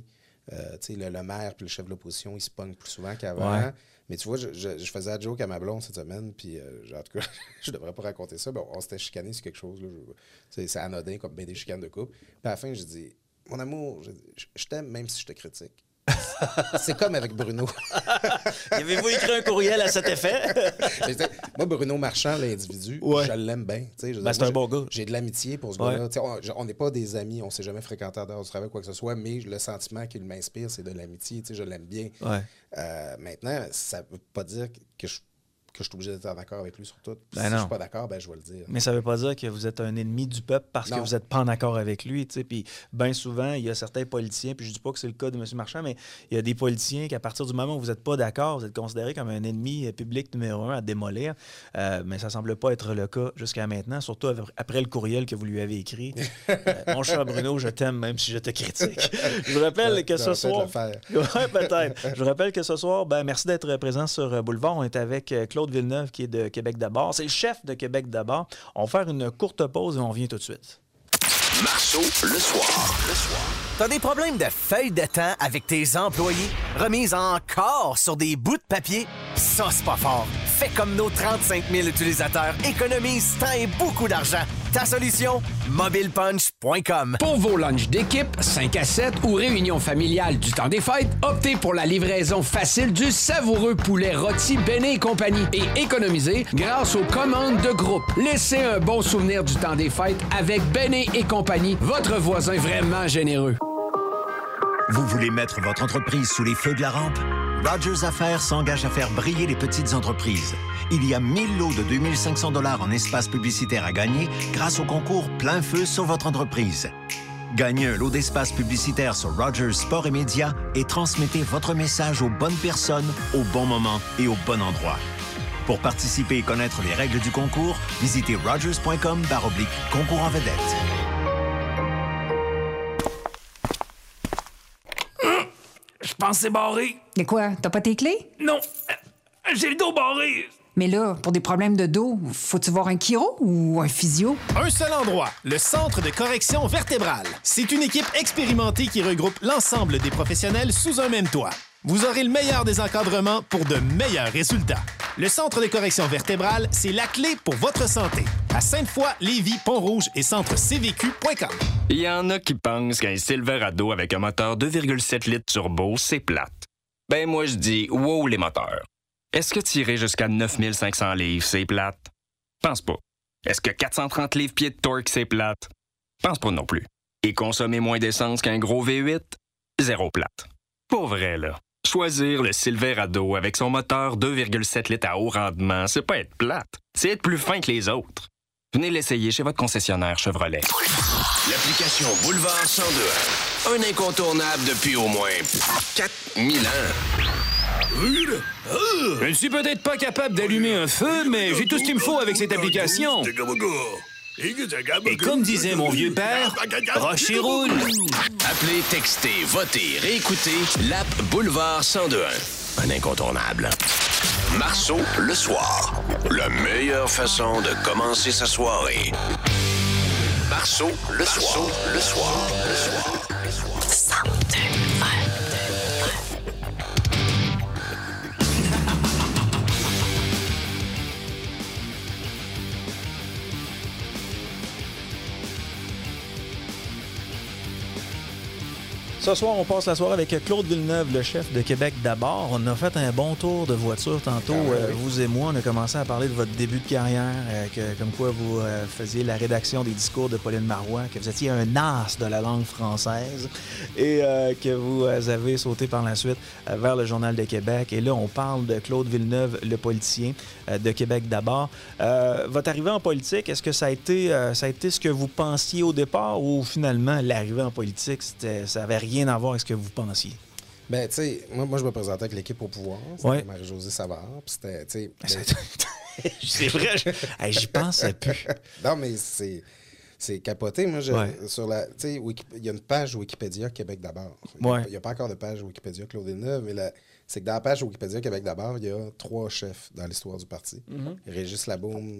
Le maire puis le chef de l'opposition, ils se pognent plus souvent qu'avant. Ouais. Mais tu vois, je faisais la joke à ma blonde cette semaine, puis en tout cas, je devrais pas raconter ça. Bon, on s'était chicané sur quelque chose. Là, c'est anodin, comme bien des chicanes de couple. Puis à la fin, je dis, mon amour, je t'aime même si je te critique. C'est comme avec Bruno. Avez-vous écrit un courriel à cet effet? Moi, Bruno Marchand, l'individu, je l'aime bien. C'est un bon gars. J'ai de l'amitié pour ce gars-là. On n'est pas des amis, on ne s'est jamais fréquenté dehors du travail, quoi que ce soit, mais le sentiment qu'il m'inspire, c'est de l'amitié. Je l'aime bien. Ouais. Maintenant, ça ne veut pas dire que je suis obligé d'être en accord avec lui sur tout. Si je ne suis pas d'accord, je vais le dire. Mais ça ne veut pas dire que vous êtes un ennemi du peuple parce que vous n'êtes pas en accord avec lui. Puis bien souvent, il y a certains politiciens, puis je ne dis pas que c'est le cas de M. Marchand, mais il y a des politiciens qu'à partir du moment où vous n'êtes pas d'accord, vous êtes considéré comme un ennemi public numéro 1 à démolir. Mais ça ne semble pas être le cas jusqu'à maintenant, surtout après le courriel que vous lui avez écrit. Mon cher Bruno, je t'aime même si je te critique. Je vous rappelle que ce soir... peut-être. Je vous rappelle que ce soir, merci d'être présent sur Boulevard. On est avec Claude Villeneuve qui est de Québec d'abord. C'est le chef de Québec d'abord. On va faire une courte pause et on revient tout de suite. Marceau, le soir. T'as des problèmes de feuilles de temps avec tes employés? Remise encore sur des bouts de papier? Ça, c'est pas fort. Fais comme nos 35 000 utilisateurs. Économise temps et beaucoup d'argent. Ta solution? mobilepunch.com. Pour vos lunchs d'équipe, 5 à 7 ou réunions familiales du temps des fêtes, optez pour la livraison facile du savoureux poulet rôti Béné et compagnie et économisez grâce aux commandes de groupe. Laissez un bon souvenir du temps des fêtes avec Béné et compagnie, votre voisin vraiment généreux. Vous voulez mettre votre entreprise sous les feux de la rampe? Rogers Affaires s'engage à faire briller les petites entreprises. Il y a 1000 lots de 2500 $ en espace publicitaire à gagner grâce au concours Plein Feu sur votre entreprise. Gagnez un lot d'espace publicitaire sur Rogers Sport et Médias et transmettez votre message aux bonnes personnes, au bon moment et au bon endroit. Pour participer et connaître les règles du concours, visitez rogers.com/concours en vedette. Je pense que c'est barré. Mais quoi, t'as pas tes clés? Non, j'ai le dos barré. Mais là, pour des problèmes de dos, faut-tu voir un chiro ou un physio? Un seul endroit, le Centre de correction vertébrale. C'est une équipe expérimentée qui regroupe l'ensemble des professionnels sous un même toit. Vous aurez le meilleur des encadrements pour de meilleurs résultats. Le Centre de correction vertébrale, c'est la clé pour votre santé. À Sainte-Foy, Lévis, Pont-Rouge et centrecvq.com. Il y en a qui pensent qu'un Silverado avec un moteur 2,7 litres turbo, c'est plate. Ben moi, je dis wow les moteurs. Est-ce que tirer jusqu'à 9500 livres, c'est plate? Pense pas. Est-ce que 430 livres-pieds de torque, c'est plate? Pense pas non plus. Et consommer moins d'essence qu'un gros V8? Zéro plate. Pour vrai, là. Choisir le Silverado avec son moteur 2,7 litres à haut rendement, c'est pas être plate, c'est être plus fin que les autres. Venez l'essayer chez votre concessionnaire Chevrolet. L'application Boulevard 102. Un incontournable depuis au moins 4000 ans. Je ne suis peut-être pas capable d'allumer un feu, mais j'ai tout ce qu'il me faut avec cette application. Et comme disait mon vieux père, roche et roule. Appelez, textez, votez, réécoutez l'app Boulevard 1021. Un incontournable. Marceau, le soir. La meilleure façon de commencer sa soirée. Marceau, le soir. Le soir. Le soir. Le soir. 1021. Ce soir, on passe la soirée avec Claude Villeneuve, le chef de Québec d'abord. On a fait un bon tour de voiture tantôt. Vous et moi, on a commencé à parler de votre début de carrière, comme quoi vous faisiez la rédaction des discours de Pauline Marois, que vous étiez un as de la langue française et que vous avez sauté par la suite vers le Journal de Québec. Et là, on parle de Claude Villeneuve, le politicien de Québec d'abord. Votre arrivée en politique, est-ce que ça a été ce que vous pensiez au départ ou finalement, l'arrivée en politique, ça n'avait rien à voir avec ce que vous pensiez? Ben, tu sais, moi, je me présentais avec l'équipe au pouvoir. C'était Marie-Josée Savard. Puis c'était, tu sais... C'est vrai, j'y pensais plus. Non, mais c'est capoté. Moi, sur la... Tu sais, il y a une page Wikipédia Québec d'abord. Il n'y a pas encore de page Wikipédia Claude Villeneuve, mais c'est que dans la page Wikipédia Québec d'abord, il y a 3 chefs dans l'histoire du parti. Régis Labaume,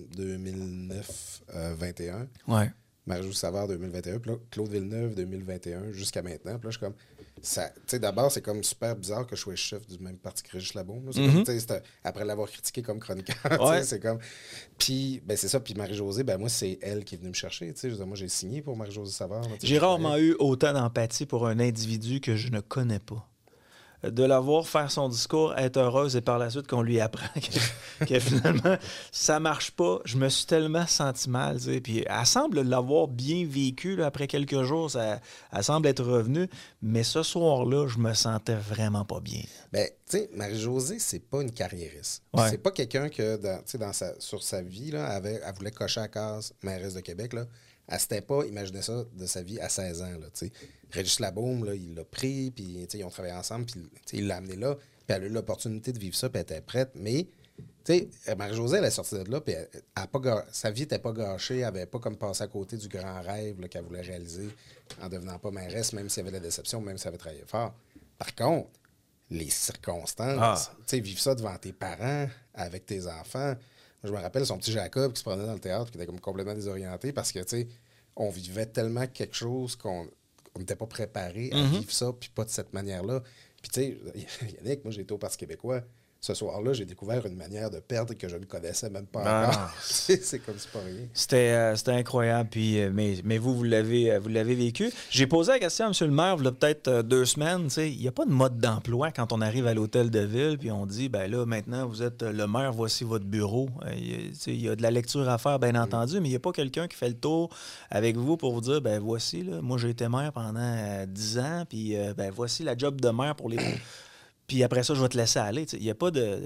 2009-21. Ouais. Marie-Josée Savard, 2021. Puis là, Claude Villeneuve, 2021, jusqu'à maintenant. Puis là, je suis comme... Tu sais, d'abord, c'est comme super bizarre que je sois chef du même parti que Régis Labaume. Après l'avoir critiqué comme chroniqueur. C'est comme... Puis, ben c'est ça. Puis Marie-Josée, ben moi, c'est elle qui est venue me chercher. Moi, j'ai signé pour Marie-Josée Savard. J'ai rarement eu autant d'empathie pour un individu que je ne connais pas. De la voir faire son discours, être heureuse, et par la suite qu'on lui apprend que finalement, ça marche pas. Je me suis tellement senti mal. T'sais. Puis elle semble l'avoir bien vécu là, après quelques jours. Elle semble être revenue. Mais ce soir-là, je me sentais vraiment pas bien. Ben, tu sais, Marie-Josée, c'est pas une carriériste. Ouais. C'est pas quelqu'un que, sur sa vie, là, elle voulait cocher à la case mairesse de Québec. Là. Elle s'était pas imaginé ça de sa vie à 16 ans. Là, Régis Labaume, là, il l'a pris, puis ils ont travaillé ensemble, puis il l'a amené là, puis elle a eu l'opportunité de vivre ça, puis elle était prête. Mais, Marie-Josée, elle est sortie de là, puis sa vie n'était pas gâchée, elle n'avait pas comme passé à côté du grand rêve là, qu'elle voulait réaliser en devenant pas mairesse, même s'il y avait de la déception, même si elle avait travaillé fort. Par contre, les circonstances, vivre ça devant tes parents, avec tes enfants. Moi, je me rappelle son petit Jacob qui se promenait dans le théâtre, qui était comme complètement désorienté parce que, on vivait tellement quelque chose qu'on n'était pas préparé à vivre ça, puis pas de cette manière-là. Puis, tu sais, Yannick, moi, j'ai été au Parti québécois. Ce soir-là, j'ai découvert une manière de perdre que je ne connaissais même pas encore. C'est comme c'est pas rien. C'était incroyable. Puis, mais vous l'avez vécu. J'ai posé la question à M. le maire, il y a peut-être 2 semaines. Il n'y a pas de mode d'emploi quand on arrive à l'hôtel de ville puis on dit, ben là, maintenant, vous êtes le maire, voici votre bureau. Il y a de la lecture à faire, bien entendu, mais il n'y a pas quelqu'un qui fait le tour avec vous pour vous dire, ben voici, là, moi, j'ai été maire pendant 10 ans, puis ben voici la job de maire pour les... Puis après ça, je vais te laisser aller. Il n'y a pas de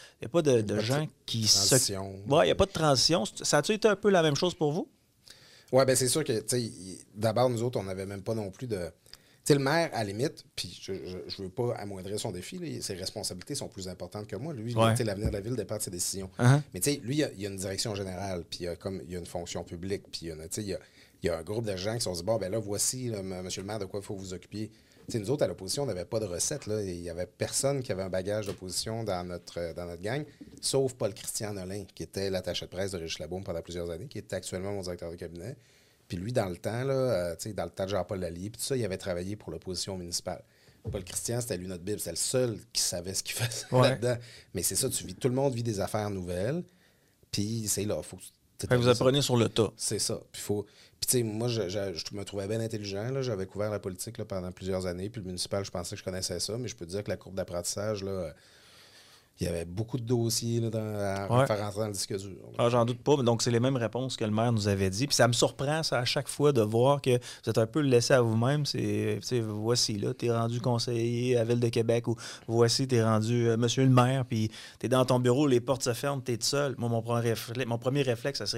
gens qui... Transition. Il n'y a pas de transition. Ça a-tu été un peu la même chose pour vous? Oui, bien c'est sûr que, d'abord, nous autres, on n'avait même pas non plus de... Tu sais, le maire, à la limite, puis je ne veux pas amoindrir son défi, là, ses responsabilités sont plus importantes que moi. Lui, l'avenir de la ville dépend de ses décisions. Mais tu sais, lui, il y a une direction générale, puis il y a une fonction publique, puis il y a un groupe de gens qui se sont dit, bon, ben là, voici, là, monsieur le maire, de quoi il faut vous occuper. T'sais, nous autres, à l'opposition, on n'avait pas de recette. Il n'y avait personne qui avait un bagage d'opposition dans notre gang, sauf Paul-Christian Nolin, qui était l'attaché de presse de Régis Labaume pendant plusieurs années, qui est actuellement mon directeur de cabinet. Puis lui, dans le temps, là, dans le temps de Jean-Paul Lallier, puis tout ça, il avait travaillé pour l'opposition municipale. Paul-Christian, c'était lui notre Bible. C'était le seul qui savait ce qu'il faisait là-dedans. Mais c'est ça, tout le monde vit des affaires nouvelles. Puis c'est là, faut que vous apprenez sur le tas. C'est ça. Puis tu sais, moi, je me trouvais bien intelligent. Là. J'avais couvert la politique là, pendant plusieurs années. Puis le municipal, je pensais que je connaissais ça. Mais je peux te dire que la courbe d'apprentissage, là, il y avait beaucoup de dossiers là, à faire rentrer dans le disque dur. J'en doute pas. Donc, c'est les mêmes réponses que le maire nous avait dit. Puis ça me surprend, ça, à chaque fois, de voir que vous êtes un peu laissé à vous-même. Voici, là, t'es rendu conseiller à Ville de Québec ou voici, t'es rendu monsieur le maire, puis t'es dans ton bureau, les portes se ferment, t'es tout seul. Moi, mon premier réflexe, ça serait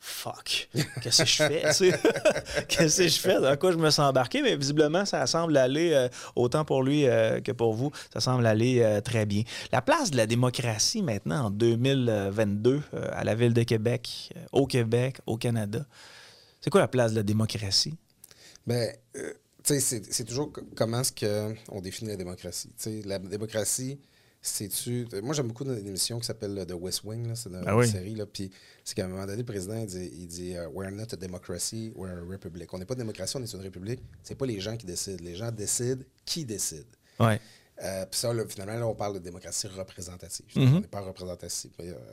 fuck, qu'est-ce que je fais? Qu'est-ce que je fais? Dans quoi je me sens embarqué? Mais visiblement, ça semble aller, autant pour lui que pour vous, ça semble aller très bien. La place de la démocratie maintenant en 2022 à la Ville de Québec, au Canada, c'est quoi la place de la démocratie? Bien, tu sais, c'est toujours comment est-ce qu'on définit la démocratie. Tu sais, la démocratie, c'est-tu... Moi, j'aime beaucoup une émission qui s'appelle The West Wing, là, c'est une série, là, puis c'est qu'à un moment donné, le président, il dit We're not a democracy, we're a republic. On n'est pas une démocratie, on est une république. C'est pas les gens qui décident. Les gens décident qui décide. Ouais. Puis ça, là, finalement, là, on parle de démocratie représentative. Mm-hmm. On n'est pas en représentative.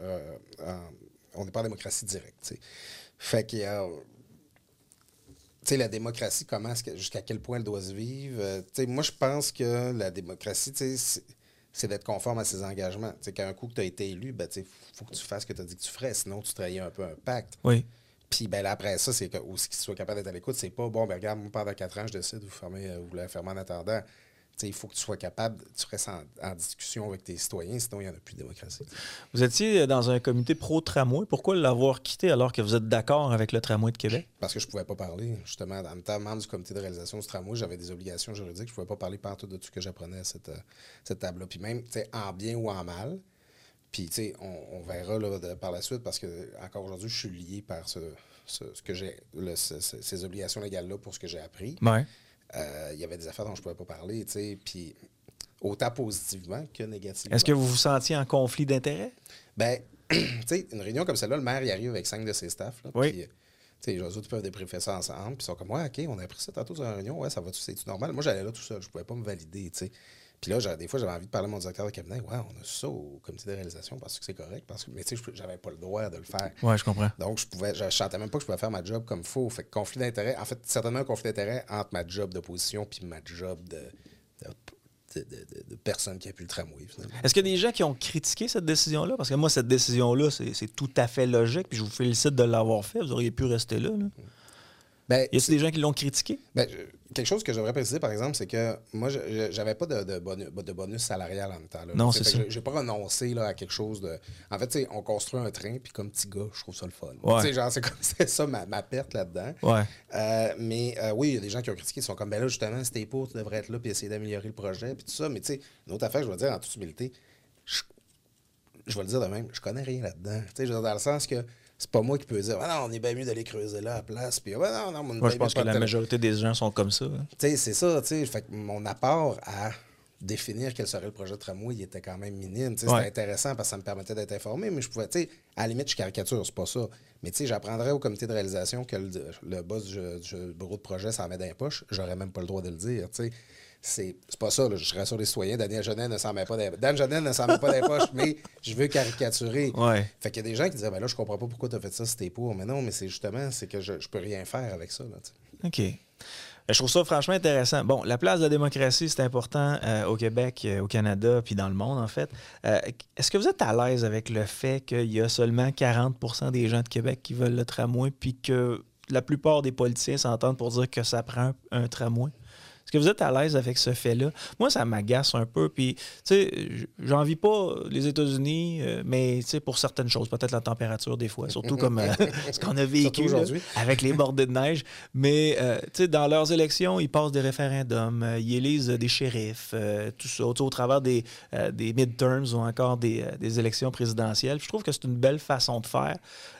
On n'est pas en démocratie directe, tu sais. Fait que... tu sais, la démocratie, jusqu'à quel point elle doit se vivre? Tu sais, moi, je pense que la démocratie, tu sais, c'est d'être conforme à ses engagements. Tu sais, qu'à un coup que tu as été élu, ben, tu sais, faut que tu fasses ce que tu as dit que tu ferais, sinon tu trahis un peu un pacte. Oui. Puis, ben là, après ça, c'est aussi que tu sois capable d'être à l'écoute. C'est pas, bon, ben regarde, moi, pendant 4 ans, je décide, vous la fermez en attendant. Tu sais, il faut que tu sois capable, tu restes en discussion avec tes citoyens, sinon il n'y en a plus de démocratie. Vous étiez dans un comité pro-tramway. Pourquoi l'avoir quitté alors que vous êtes d'accord avec le tramway de Québec? Parce que je ne pouvais pas parler, justement. En même temps, membre du comité de réalisation du tramway, j'avais des obligations juridiques. Je ne pouvais pas parler partout de tout ce que j'apprenais à cette table-là. Puis même, tu sais, en bien ou en mal. Puis, tu sais, on verra là, par la suite, parce que encore aujourd'hui, je suis lié par ce que j'ai, ces obligations légales-là pour ce que j'ai appris. Ouais. Il y avait des affaires dont je ne pouvais pas parler, tu sais, puis autant positivement que négativement. Est-ce que vous vous sentiez en conflit d'intérêts? Bien, tu sais, une réunion comme celle-là, le maire, il arrive avec 5 de ses staffs. Là, oui. Puis, tu sais, les autres peuvent débriefer ça ensemble, puis ils sont comme, ouais, OK, on a appris ça tantôt dans la réunion, ouais, ça va, c'est-tu normal? Moi, j'allais là tout seul, je ne pouvais pas me valider, tu sais. Puis là, des fois, j'avais envie de parler à mon directeur de cabinet. Ouais, on a ça au comité de réalisation parce que c'est correct. Mais tu sais, j'avais pas le droit de le faire. Ouais, je comprends. Donc, je sentais même pas que je pouvais faire ma job comme il faut. Fait que conflit d'intérêt, en fait, certainement un conflit d'intérêt entre ma job d'opposition puis ma job de personne qui a pu le tramway, finalement. Est-ce qu'il y a des gens qui ont critiqué cette décision-là? Parce que moi, cette décision-là, c'est tout à fait logique. Puis je vous félicite de l'avoir fait. Vous auriez pu rester là. Ben, y a-t-il des gens qui l'ont critiqué? Ben, quelque chose que j'aimerais préciser, par exemple, c'est que moi, j'avais pas de bonus salarial en même temps. Là. Non, c'est ça. J'ai pas renoncé là, à quelque chose de... En fait, tu sais, on construit un train, puis comme petit gars, je trouve ça le fun. Ouais. Tu sais, genre, c'est ça ma perte là-dedans. Ouais. Mais oui, il y a des gens qui ont critiqué, ils sont comme, ben là, justement, c'était pour, tu devrais être là, puis essayer d'améliorer le projet, puis tout ça. Mais tu sais, une autre affaire, je vais dire, en toute humilité, je vais le dire de même, je connais rien là-dedans. Tu sais, dans le sens que c'est pas moi qui peux dire « Ah non, on est bien mieux d'aller creuser là à la place. » Puis non, moi, je pense que la majorité des gens sont comme ça. Hein. Tu sais, c'est ça. Tu sais, fait que mon apport à définir quel serait le projet de tramway, il était quand même minime. Tu sais, c'était intéressant parce que ça me permettait d'être informé, mais je pouvais, tu sais, à la limite, je caricature, c'est pas ça. Mais tu sais, j'apprendrais au comité de réalisation que le boss du bureau de projet s'en met dans les poches. J'aurais même pas le droit de le dire, tu sais. C'est pas ça, là. Je rassure les citoyens. Dan Jeannet ne s'en met pas dans les poches, mais je veux caricaturer. Ouais. Fait qu'il y a des gens qui disent ben là, je comprends pas pourquoi tu as fait ça si t'es pour. Mais non, mais c'est justement, c'est que je peux rien faire avec ça. Là, OK. Je trouve ça franchement intéressant. Bon, la place de la démocratie, c'est important au Québec, au Canada, puis dans le monde, en fait. Est-ce que vous êtes à l'aise avec le fait qu'il y a seulement 40% des gens de Québec qui veulent le tramway, puis que la plupart des politiciens s'entendent pour dire que ça prend un tramway? Est-ce que vous êtes à l'aise avec ce fait-là? Moi, ça m'agace un peu. Puis, tu sais, j'envie pas les États-Unis, mais, tu sais, pour certaines choses, peut-être la température des fois, surtout comme ce qu'on a vécu aujourd'hui avec les bordées de neige. Mais, tu sais, dans leurs élections, ils passent des référendums, ils élisent des shérifs, tout ça, au travers des midterms ou encore des élections présidentielles. Puis je trouve que c'est une belle façon de faire.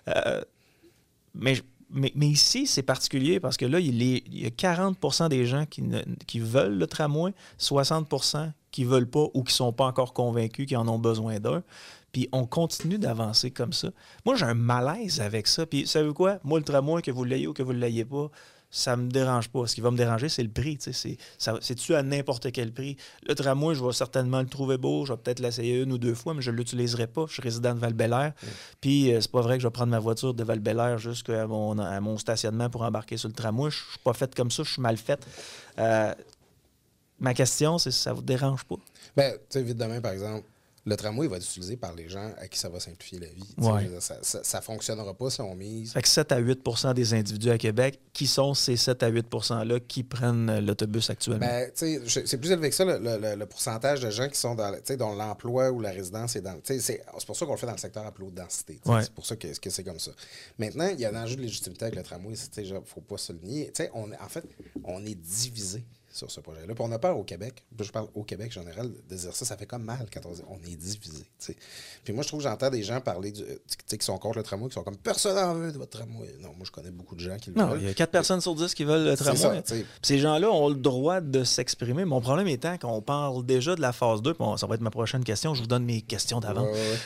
Mais ici, c'est particulier parce que là, il y a 40% des gens qui veulent le tramway, 60% qui ne veulent pas ou qui ne sont pas encore convaincus qu'ils en ont besoin d'un. Puis on continue d'avancer comme ça. Moi, j'ai un malaise avec ça. Puis savez-vous quoi? Moi, le tramway, que vous l'ayez ou que vous ne l'ayez pas, ça ne me dérange pas. Ce qui va me déranger, c'est le prix. C'est-tu à n'importe quel prix? Le tramway, je vais certainement le trouver beau. Je vais peut-être l'essayer 1 ou 2 fois, mais je ne l'utiliserai pas. Je suis résident de Val-Bélair. Puis c'est pas vrai que je vais prendre ma voiture de Val-Bélair jusqu'à mon stationnement pour embarquer sur le tramway. Je ne suis pas faite comme ça. Je suis mal faite. Ma question, c'est si ça ne vous dérange pas. Bien, tu sais, vite demain, par exemple, le tramway va être utilisé par les gens à qui ça va simplifier la vie. Ouais. Ça ne fonctionnera pas si on mise... Fait que 7 à 8 des individus à Québec, qui sont ces 7 à 8 %-là qui prennent l'autobus actuellement? Ben, c'est plus élevé que ça, le pourcentage de gens qui sont dont l'emploi ou la résidence est dans... C'est pour ça qu'on le fait dans le secteur à plus haute densité. Ouais. C'est pour ça que c'est comme ça. Maintenant, il y a un enjeu de légitimité avec le tramway. Il ne faut pas se le nier. En fait, on est divisé sur ce projet-là. Puis on a peur au Québec, je parle au Québec en général, de dire ça fait comme mal quand on est divisé. T'sais. Puis moi, je trouve que j'entends des gens parler qui sont contre le tramway, qui sont comme personne n'en veut de votre tramway. Non, moi, je connais beaucoup de gens qui le veulent. Non, il y a 4 personnes sur 10 qui veulent le tramway. Puis ces gens-là ont le droit de s'exprimer. Mon problème étant qu'on parle déjà de la phase 2, puis ça va être ma prochaine question, je vous donne mes questions d'avant.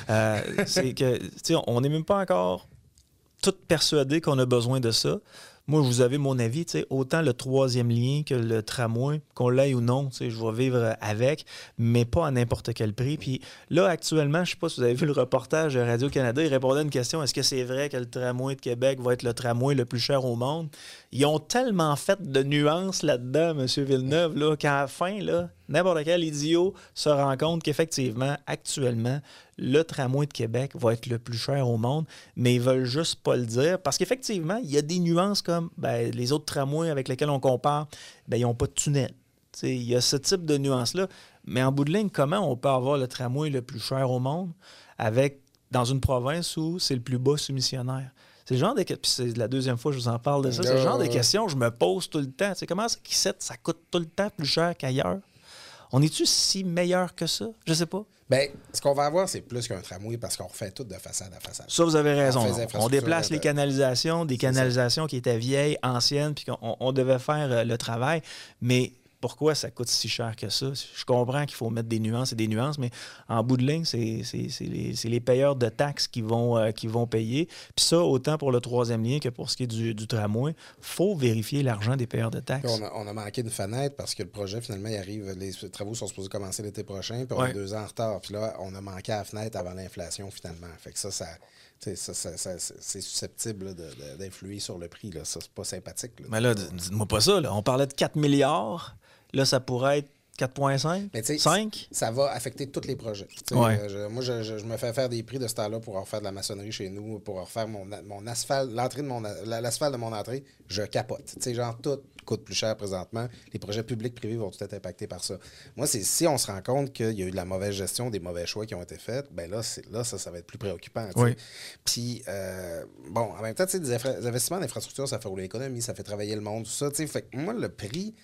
C'est que, on n'est même pas encore tout persuadé qu'on a besoin de ça. Moi, vous avez mon avis, autant le troisième lien que le tramway, qu'on l'aille ou non, je vais vivre avec, mais pas à n'importe quel prix. Puis là, actuellement, je ne sais pas si vous avez vu le reportage de Radio-Canada, il répondait à une question, est-ce que c'est vrai que le tramway de Québec va être le tramway le plus cher au monde? Ils ont tellement fait de nuances là-dedans, M. Villeneuve, là, qu'à la fin, là, n'importe quel idiot se rend compte qu'effectivement, actuellement, le tramway de Québec va être le plus cher au monde, mais ils veulent juste pas le dire parce qu'effectivement, il y a des nuances comme les autres tramways avec lesquels on compare, ils n'ont pas de tunnel. Il y a ce type de nuances-là. Mais en bout de ligne, comment on peut avoir le tramway le plus cher au monde dans une province où c'est le plus bas soumissionnaire? C'est le genre de... Puis c'est la deuxième fois que je vous en parle de ça. C'est le genre de questions que je me pose tout le temps. Comment ça coûte tout le temps plus cher qu'ailleurs? On est-tu si meilleur que ça? Je sais pas. Bien, ce qu'on va avoir, c'est plus qu'un tramway parce qu'on refait tout de façade à façade. Ça, vous avez raison. On déplace les canalisations, des canalisations qui étaient vieilles, anciennes, puis qu'on devait faire le travail. Mais pourquoi ça coûte si cher que ça? Je comprends qu'il faut mettre des nuances et des nuances, mais en bout de ligne, c'est les payeurs de taxes qui vont payer. Puis ça, autant pour le troisième lien que pour ce qui est du tramway, il faut vérifier l'argent des payeurs de taxes. On a manqué une fenêtre parce que le projet, finalement, il arrive, les travaux sont supposés commencer l'été prochain, puis on est 2 ans en retard. Puis là, on a manqué à la fenêtre avant l'inflation, finalement. Fait que ça c'est susceptible d'influer sur le prix. Là. Ça, c'est pas sympathique. Là. Mais là, dites-moi pas ça. Là. On parlait de 4 milliards. Là, ça pourrait être 4,5? 5? Ça va affecter tous les projets. Moi, je me fais faire des prix de ce temps-là pour refaire de la maçonnerie chez nous, pour refaire mon asphalte, l'asphalte de mon entrée. Je capote. Tout coûte plus cher présentement. Les projets publics, privés vont tout être impactés par ça. Moi, si on se rend compte qu'il y a eu de la mauvaise gestion, des mauvais choix qui ont été faits, ben là, ça va être plus préoccupant. Oui. Puis, en même temps, des investissements d'infrastructure, ça fait rouler l'économie, ça fait travailler le monde, tout ça. Fait que moi, le prix...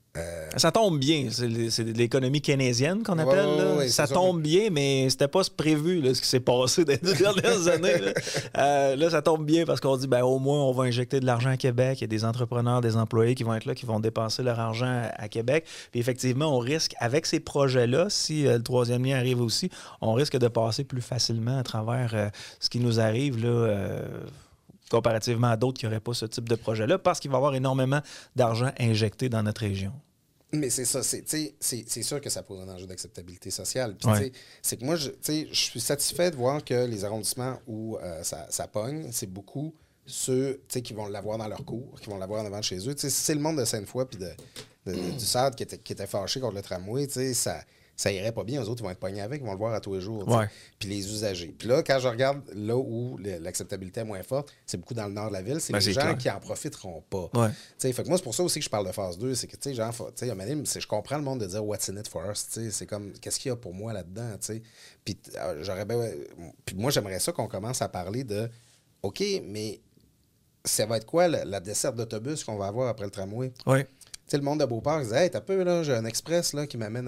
Ça tombe bien. C'est de l'économie keynésienne qu'on appelle. Ouais, ça tombe bien, mais c'était pas prévu ce qui s'est passé dans les 2 dernières années. Là, ça tombe bien parce qu'on dit au moins, on va injecter de l'argent à Québec. Il y a des entrepreneurs, des employés qui vont être là, qui vont dépenser leur argent à Québec. Puis effectivement, on risque, avec ces projets-là, si le troisième lien arrive aussi, on risque de passer plus facilement à travers ce qui nous arrive là. Comparativement à d'autres qui n'auraient pas ce type de projet-là, parce qu'il va y avoir énormément d'argent injecté dans notre région. Mais c'est ça, c'est sûr que ça pose un enjeu d'acceptabilité sociale. Puis, c'est que moi, je suis satisfait de voir que les arrondissements où ça pogne, c'est beaucoup ceux qui vont l'avoir dans leur cours, qui vont l'avoir en avant de chez eux. Si c'est le monde de Sainte-Foy puis du Sade qui était fâché contre le tramway, ça irait pas bien. Eux autres, ils vont être pognés avec, ils vont le voir à tous les jours. Puis les usagers. Puis là, quand je regarde là où l'acceptabilité est moins forte, c'est beaucoup dans le nord de la ville, c'est les gens qui en profiteront pas. Fait que moi, c'est pour ça aussi que je parle de phase 2, c'est que, je comprends le monde de dire « what's in it for us », c'est comme « qu'est-ce qu'il y a pour moi là-dedans », Puis puis moi, j'aimerais ça qu'on commence à parler de « OK, mais ça va être quoi la desserte d'autobus qu'on va avoir après le tramway? » Le monde de Beauport disait « Hey, t'as peu, là, j'ai un express là, qui m'amène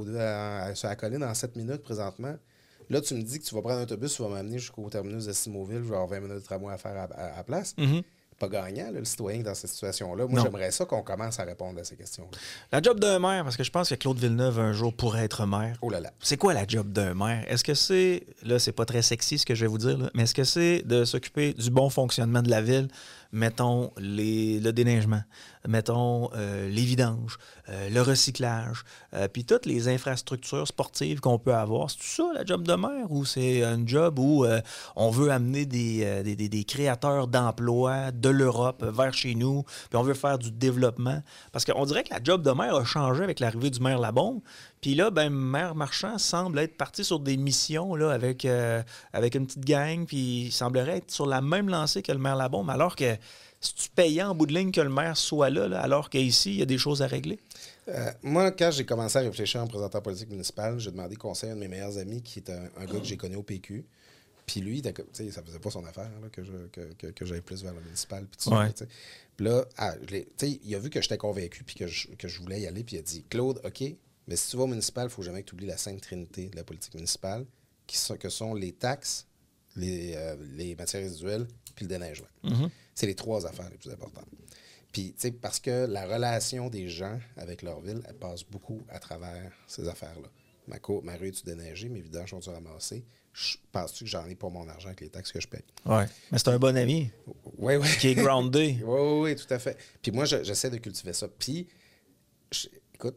sur la colline en 7 minutes présentement. Là, tu me dis que tu vas prendre un autobus, tu vas m'amener jusqu'au terminus de Simoville, je vais avoir 20 minutes de tramway à faire à place. Pas gagnant, le citoyen, dans cette situation-là. Moi, j'aimerais ça qu'on commence à répondre à ces questions-là. La job d'un maire, parce que je pense que Claude Villeneuve, un jour, pourrait être maire. Oh là là. C'est quoi la job d'un maire? Est-ce que c'est... Là, c'est pas très sexy, ce que je vais vous dire, là, mais est-ce que c'est de s'occuper du bon fonctionnement de la ville? Mettons le déneigement, mettons les vidanges, le recyclage, puis toutes les infrastructures sportives qu'on peut avoir. C'est tout ça, la job de maire, ou c'est un job où on veut amener des créateurs d'emplois de l'Europe vers chez nous, puis on veut faire du développement? Parce qu'on dirait que la job de maire a changé avec l'arrivée du maire Labombe, Puis là, ben, maire Marchand semble être parti sur des missions là, avec une petite gang, puis il semblerait être sur la même lancée que le maire Labaume, alors que c'est-tu payant en bout de ligne que le maire soit là alors qu'ici, il y a des choses à régler? Moi, quand j'ai commencé à réfléchir en présentant politique municipale, j'ai demandé conseil à un de mes meilleurs amis qui est un gars que j'ai connu au PQ. Puis lui, ça faisait pas son affaire là, que j'aille plus vers le municipal. Puis là, il a vu que j'étais convaincu puis que je voulais y aller. Puis il a dit, Claude, OK, mais si tu vas au municipal, il faut jamais que tu oublies la sainte trinité de la politique municipale, que sont les taxes, les matières résiduelles puis le déneigement. Mm-hmm. C'est les 3 affaires les plus importantes. Puis, tu sais, parce que la relation des gens avec leur ville, elle passe beaucoup à travers ces affaires-là. Ma rue est-tu déneigée? Mes vidanges sont-tu ramassées? Penses-tu que j'en ai pour mon argent avec les taxes que je paye? Oui, mais c'est un bon ami. Oui. Qui est groundé. Oui, tout à fait. Puis moi, j'essaie de cultiver ça. Puis, écoute,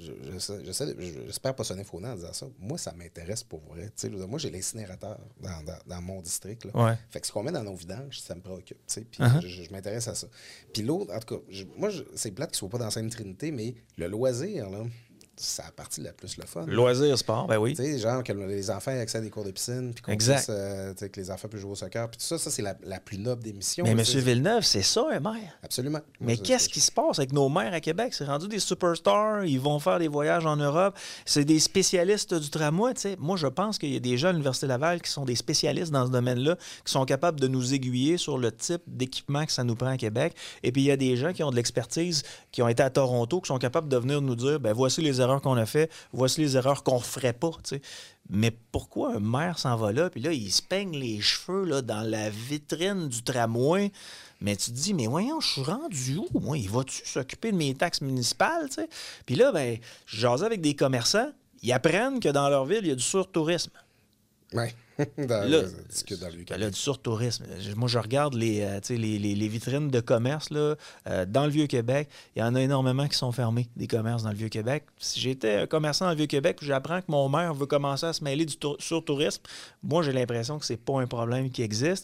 j'espère pas sonner faux en disant ça. Moi, ça m'intéresse pour vrai. T'sais, moi, j'ai l'incinérateur dans mon district. Là. Ouais. Fait que ce qu'on met dans nos vidanges, ça me préoccupe. Puis je m'intéresse à ça. Puis l'autre, en tout cas, c'est plate qu'il soit pas dans Sainte-Trinité, mais le loisir, là, c'est la partie la plus le fun. Loisir, sport, ben oui. Tu sais, genre que les enfants aient accès à des cours de piscine, puis qu'on puisse, que les enfants puissent jouer au soccer, puis tout ça, c'est la plus noble des missions. Mais M. Villeneuve, c'est ça, un maire. Absolument. Mais qu'est-ce qui se passe avec nos maires à Québec? C'est rendu des superstars, ils vont faire des voyages en Europe, c'est des spécialistes du tramway, tu sais. Moi, je pense qu'il y a des gens à l'Université Laval qui sont des spécialistes dans ce domaine-là, qui sont capables de nous aiguiller sur le type d'équipement que ça nous prend à Québec. Et puis, il y a des gens qui ont de l'expertise, qui ont été à Toronto, qui sont capables de venir nous dire, ben voici les erreurs qu'on a fait, voici les erreurs qu'on ne ferait pas, tu sais. Mais pourquoi un maire s'en va là, puis là, il se peigne les cheveux là, dans la vitrine du tramway? Mais tu te dis, mais voyons, je suis rendu où? Moi, il va-tu s'occuper de mes taxes municipales, tu sais? Puis là, ben, je jasais avec des commerçants, ils apprennent que dans leur ville, il y a du surtourisme. Oui. Là, du surtourisme. Moi, je regarde les vitrines de commerce là, dans le Vieux-Québec. Il y en a énormément qui sont fermés, des commerces dans le Vieux-Québec. Si j'étais un commerçant dans le Vieux-Québec, j'apprends que mon maire veut commencer à se mêler du surtourisme. Moi, j'ai l'impression que c'est pas un problème qui existe.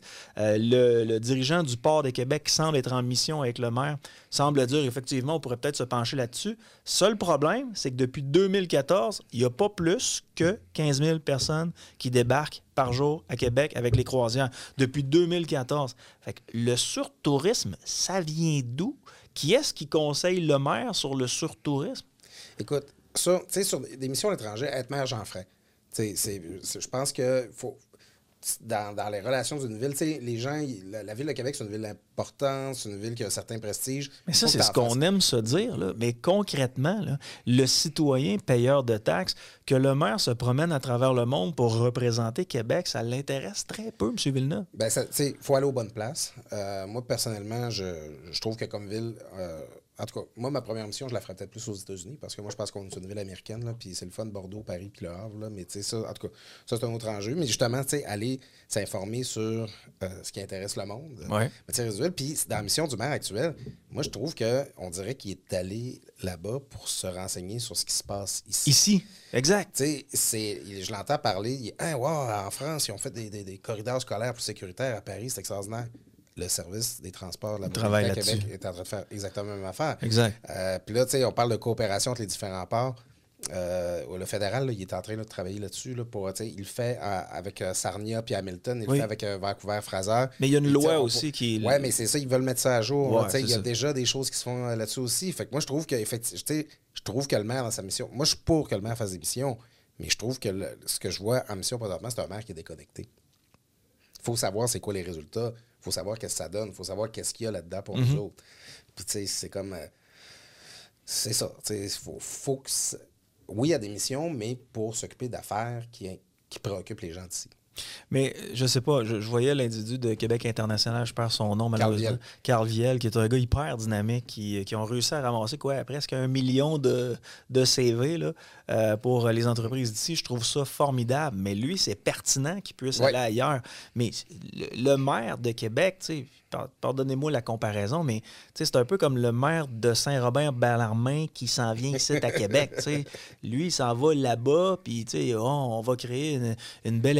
Le dirigeant du Port de Québec qui semble être en mission avec le maire semble dire, effectivement, on pourrait peut-être se pencher là-dessus. Seul problème, c'est que depuis 2014, il n'y a pas plus que 15 000 personnes qui débarquent par jour à Québec avec les croisières. Depuis 2014. Fait que le surtourisme, ça vient d'où? Qui est-ce qui conseille le maire sur le surtourisme? Écoute, ça, tu sais, sur des missions à l'étranger, être maire, j'en ferais. Je pense que faut... Dans les relations d'une ville, tu sais, les gens, la ville de Québec, c'est une ville importante, c'est une ville qui a un certain prestige. Mais ça, c'est ce qu'on aime se dire, là. Mais concrètement, là, le citoyen payeur de taxes, que le maire se promène à travers le monde pour représenter Québec, ça l'intéresse très peu, M. Villeneuve. Bien, tu sais, il faut aller aux bonnes places. Moi, personnellement, je trouve que comme ville... en tout cas, moi, ma première mission, je la ferais peut-être plus aux États-Unis, parce que moi, je pense qu'on est une ville américaine, là, puis c'est le fun, Bordeaux, Paris, puis Le Havre, là, mais tu sais, ça, en tout cas, ça, c'est un autre enjeu. Mais justement, tu sais, aller s'informer sur ce qui intéresse le monde, matière résiduelle. Puis dans la mission du maire actuel, moi, je trouve qu'on dirait qu'il est allé là-bas pour se renseigner sur ce qui se passe ici. Ici, exact. Tu sais, je l'entends parler, en France, ils ont fait des corridors scolaires plus sécuritaires à Paris, c'est extraordinaire. Le service des transports à Québec est en train de faire exactement la même affaire. Exact. Puis là, tu sais, on parle de coopération entre les différents ports. Le fédéral, là, il est en train de travailler là-dessus. Là, il le fait avec Sarnia puis Hamilton. Il le fait avec Vancouver-Fraser. Mais il y a une loi aussi qui... Oui, mais c'est ça, ils veulent mettre ça à jour. Ouais, il y a déjà des choses qui se font là-dessus aussi. Fait que moi, je trouve que le maire, dans sa mission... Moi, je suis pour que le maire fasse des missions, mais je trouve que ce que je vois en mission présentement, c'est un maire qui est déconnecté. Il faut savoir c'est quoi les résultats. Il faut savoir qu'est-ce que ça donne. Il faut savoir qu'est-ce qu'il y a là-dedans pour nous autres. Puis, tu sais, c'est comme... c'est ça. Tu sais, faut que... Oui, il y a des missions, mais pour s'occuper d'affaires qui préoccupent les gens d'ici. Mais je sais pas, je voyais l'individu de Québec International, je perds son nom malheureusement, Carl Viel, qui est un gars hyper dynamique, qui ont réussi à ramasser presque 1 million de CV là, pour les entreprises d'ici. Je trouve ça formidable. Mais lui, c'est pertinent qu'il puisse aller ailleurs. Mais le maire de Québec, tu sais, pardonnez-moi la comparaison, mais c'est un peu comme le maire de Saint-Robert-Bellarmine qui s'en vient ici à Québec. Lui, il s'en va là-bas, puis on va créer une belle amitié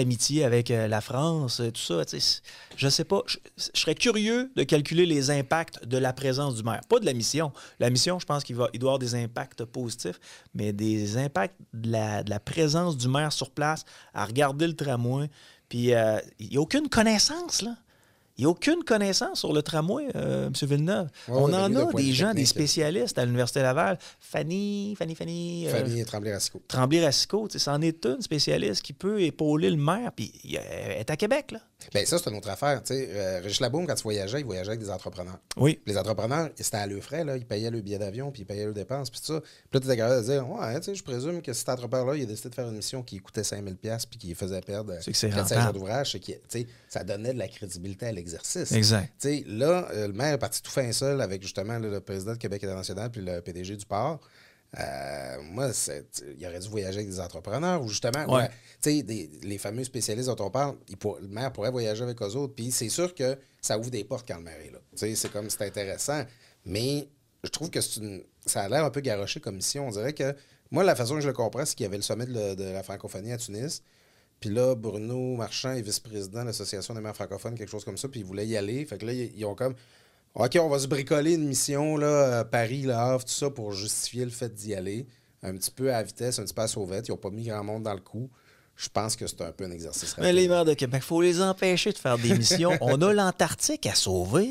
avec la France, tout ça. Je sais pas. Je serais curieux de calculer les impacts de la présence du maire. Pas de la mission. La mission, je pense qu'il doit avoir des impacts positifs, mais des impacts de la présence du maire sur place, à regarder le tramway. Puis il n'y a aucune connaissance, là. Il n'y a aucune connaissance sur le tramway, M. Villeneuve. On en a des gens, des spécialistes à l'Université Laval. Fanny Tremblay-Racicot. Tremblay-Racicot, c'en est une spécialiste qui peut épauler le maire, puis elle est à Québec, là. Bien, ça, c'est une autre affaire. Régis Labaume, quand il voyageait avec des entrepreneurs. Oui. Les entrepreneurs, c'était à leurs frais, là. Ils payaient le billet d'avion, puis ils payaient leurs dépenses, puis tout ça. Puis là, tu étais capable de dire, ouais, je présume que cet entrepreneur-là, il a décidé de faire une mission qui coûtait 5 000 $, puis qui faisait perdre 4-5 jours d'ouvrage. Ça donnait de la crédibilité à l'exercice. Exact. Là, le maire est parti tout fin seul avec justement le président de Québec International puis le PDG du port. Moi, il aurait dû voyager avec des entrepreneurs ou justement, les fameux spécialistes dont on parle, le maire pourrait voyager avec eux autres. Puis c'est sûr que ça ouvre des portes quand le maire est là. C'est intéressant. Mais je trouve que ça a l'air un peu garoché comme mission. On dirait que, moi, la façon que je le comprends, c'est qu'il y avait le sommet de la francophonie à Tunis. Puis là, Bruno Marchand est vice-président de l'Association des maires francophones, quelque chose comme ça, puis ils voulaient y aller. Fait que là, ils ont comme... OK, on va se bricoler une mission, là, Paris, Le Havre, tout ça, pour justifier le fait d'y aller. Un petit peu à vitesse, un petit peu à sauvette. Ils n'ont pas mis grand monde dans le coup. Je pense que c'est un peu un exercice rapide. Mais les maires de Québec, il faut les empêcher de faire des missions. On a l'Antarctique à sauver.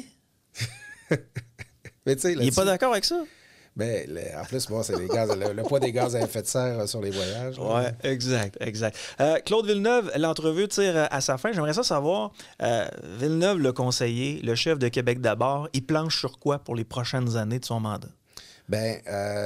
Mais il n'est pas d'accord avec ça? Ben, en plus, bon, c'est les gaz, le poids des gaz à effet de serre sur les voyages. Oui, exact. Claude Villeneuve, l'entrevue tire à sa fin. J'aimerais ça savoir, Villeneuve, le conseiller, le chef de Québec d'abord, il planche sur quoi pour les prochaines années de son mandat? Bien,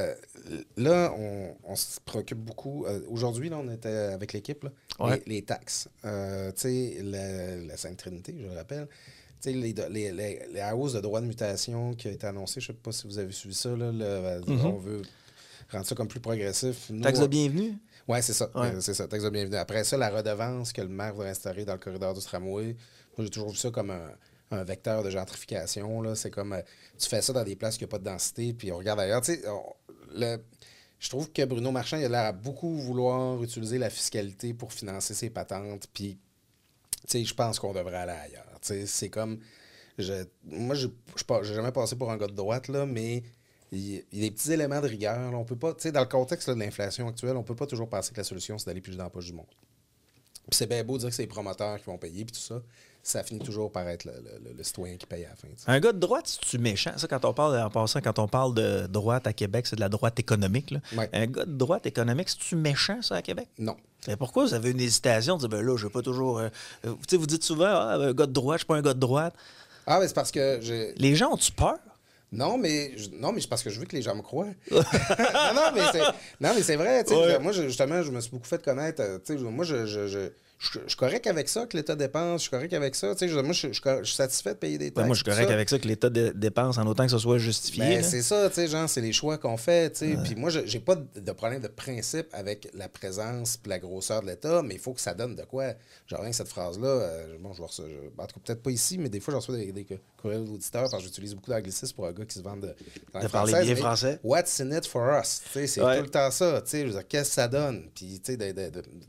là, on se préoccupe beaucoup. Aujourd'hui, là, on était avec l'équipe, là, les taxes. Tu sais, la Sainte Trinité, je le rappelle. Tu sais, les hausses de droits de mutation qui a été annoncées, je ne sais pas si vous avez suivi ça, là, on veut rendre ça comme plus progressif. Taxe de bienvenue? Oui, c'est ça. C'est ça, taxe de bienvenue. Après ça, la redevance que le maire va instaurer dans le corridor du tramway, moi, j'ai toujours vu ça comme un vecteur de gentrification. Là. C'est comme, tu fais ça dans des places qui n'ont pas de densité, puis on regarde ailleurs. Tu sais, je trouve que Bruno Marchand, il a l'air à beaucoup vouloir utiliser la fiscalité pour financer ses patentes, puis je pense qu'on devrait aller ailleurs. C'est comme... Moi, je n'ai jamais passé pour un gars de droite, là, mais il y a des petits éléments de rigueur. Là, on peut pas... Dans le contexte là, de l'inflation actuelle, on peut pas toujours penser que la solution, c'est d'aller plus dans la poche du monde. Puis c'est bien beau de dire que c'est les promoteurs qui vont payer, puis tout ça. Ça finit toujours par être le citoyen qui paye à la fin. T'sais. Un gars de droite, c'est-tu méchant? Ça, quand on parle, en passant, quand on parle de droite à Québec, c'est de la droite économique. Là. Ouais. Un gars de droite économique, c'est-tu méchant, ça, à Québec? Non. Mais pourquoi vous avez une hésitation de dire, ben là, je ne vais pas toujours... vous dites souvent, un gars de droite, je ne suis pas un gars de droite. Ah, mais c'est parce que... Les gens ont-tu peur? Non, mais c'est parce que je veux que les gens me croient. non, mais c'est vrai. Ouais. Moi, justement, je me suis beaucoup fait connaître. Moi, je suis correct avec ça, que l'État dépense. Je suis correct avec ça. Moi, je suis satisfait de payer des taxes. Moi, je suis correct avec ça, que l'État dépense en autant que ce soit justifié. Ben, c'est ça, c'est les choix qu'on fait. Puis moi, j'ai pas de problème de principe avec la présence et la grosseur de l'État, mais il faut que ça donne de quoi. Genre, rien que cette phrase-là, bon, je vois ça. En tout cas, peut-être pas ici, mais des fois, je reçois des courriels d'auditeurs parce que j'utilise beaucoup d'anglicisme pour un gars qui se vend de parler bien français. What's in it for us? C'est tout le temps ça. Je veux dire, qu'est-ce que ça donne? Puis, tu sais,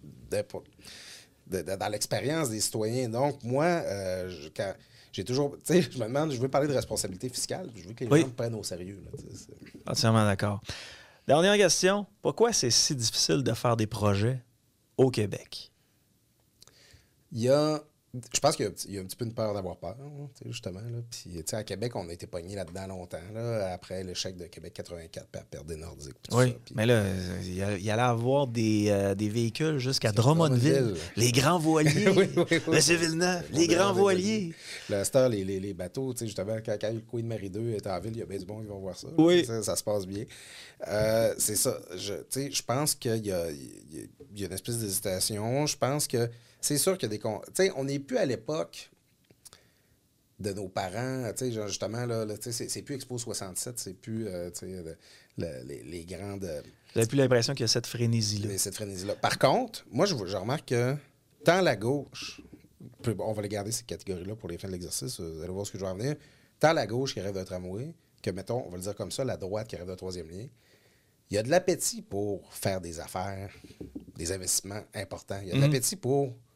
dans l'expérience des citoyens. Donc, moi, quand j'ai toujours... Tu sais, je me demande, je veux parler de responsabilité fiscale, je veux que les gens me prennent au sérieux. Entièrement d'accord. Dernière question. Pourquoi c'est si difficile de faire des projets au Québec? Je pense qu'il y a un petit peu une peur d'avoir peur, justement. Là. Puis, à Québec, on a été pognés là-dedans longtemps, là, après l'échec de Québec 84, puis la perte des Nordiques. Oui, mais là, il y allait avoir des véhicules jusqu'à Drummondville. Les grands voiliers. oui. Monsieur Villeneuve, les grands voiliers. Là, c'est les bateaux, justement, quand le Queen Mary 2 est en ville, il y a bien du monde qui vont voir ça. Oui. Ça se passe bien. C'est ça. Je pense qu'il y a une espèce d'hésitation. Je pense que c'est sûr qu'il y a des... Tu sais, on n'est plus à l'époque de nos parents, tu sais, justement, là c'est plus Expo 67, c'est plus, les grandes... Vous n'avez plus l'impression qu'il y a cette frénésie-là. Cette frénésie-là. Par contre, moi, je remarque que tant la gauche, on va les garder, ces catégories-là, pour les fins de l'exercice, vous allez voir ce que je vais en venir, tant la gauche qui rêve d'un tramway, que, mettons, on va le dire comme ça, la droite qui rêve d'un troisième lien, il y a de l'appétit pour faire des affaires, des investissements importants. Il y a de l'appétit pour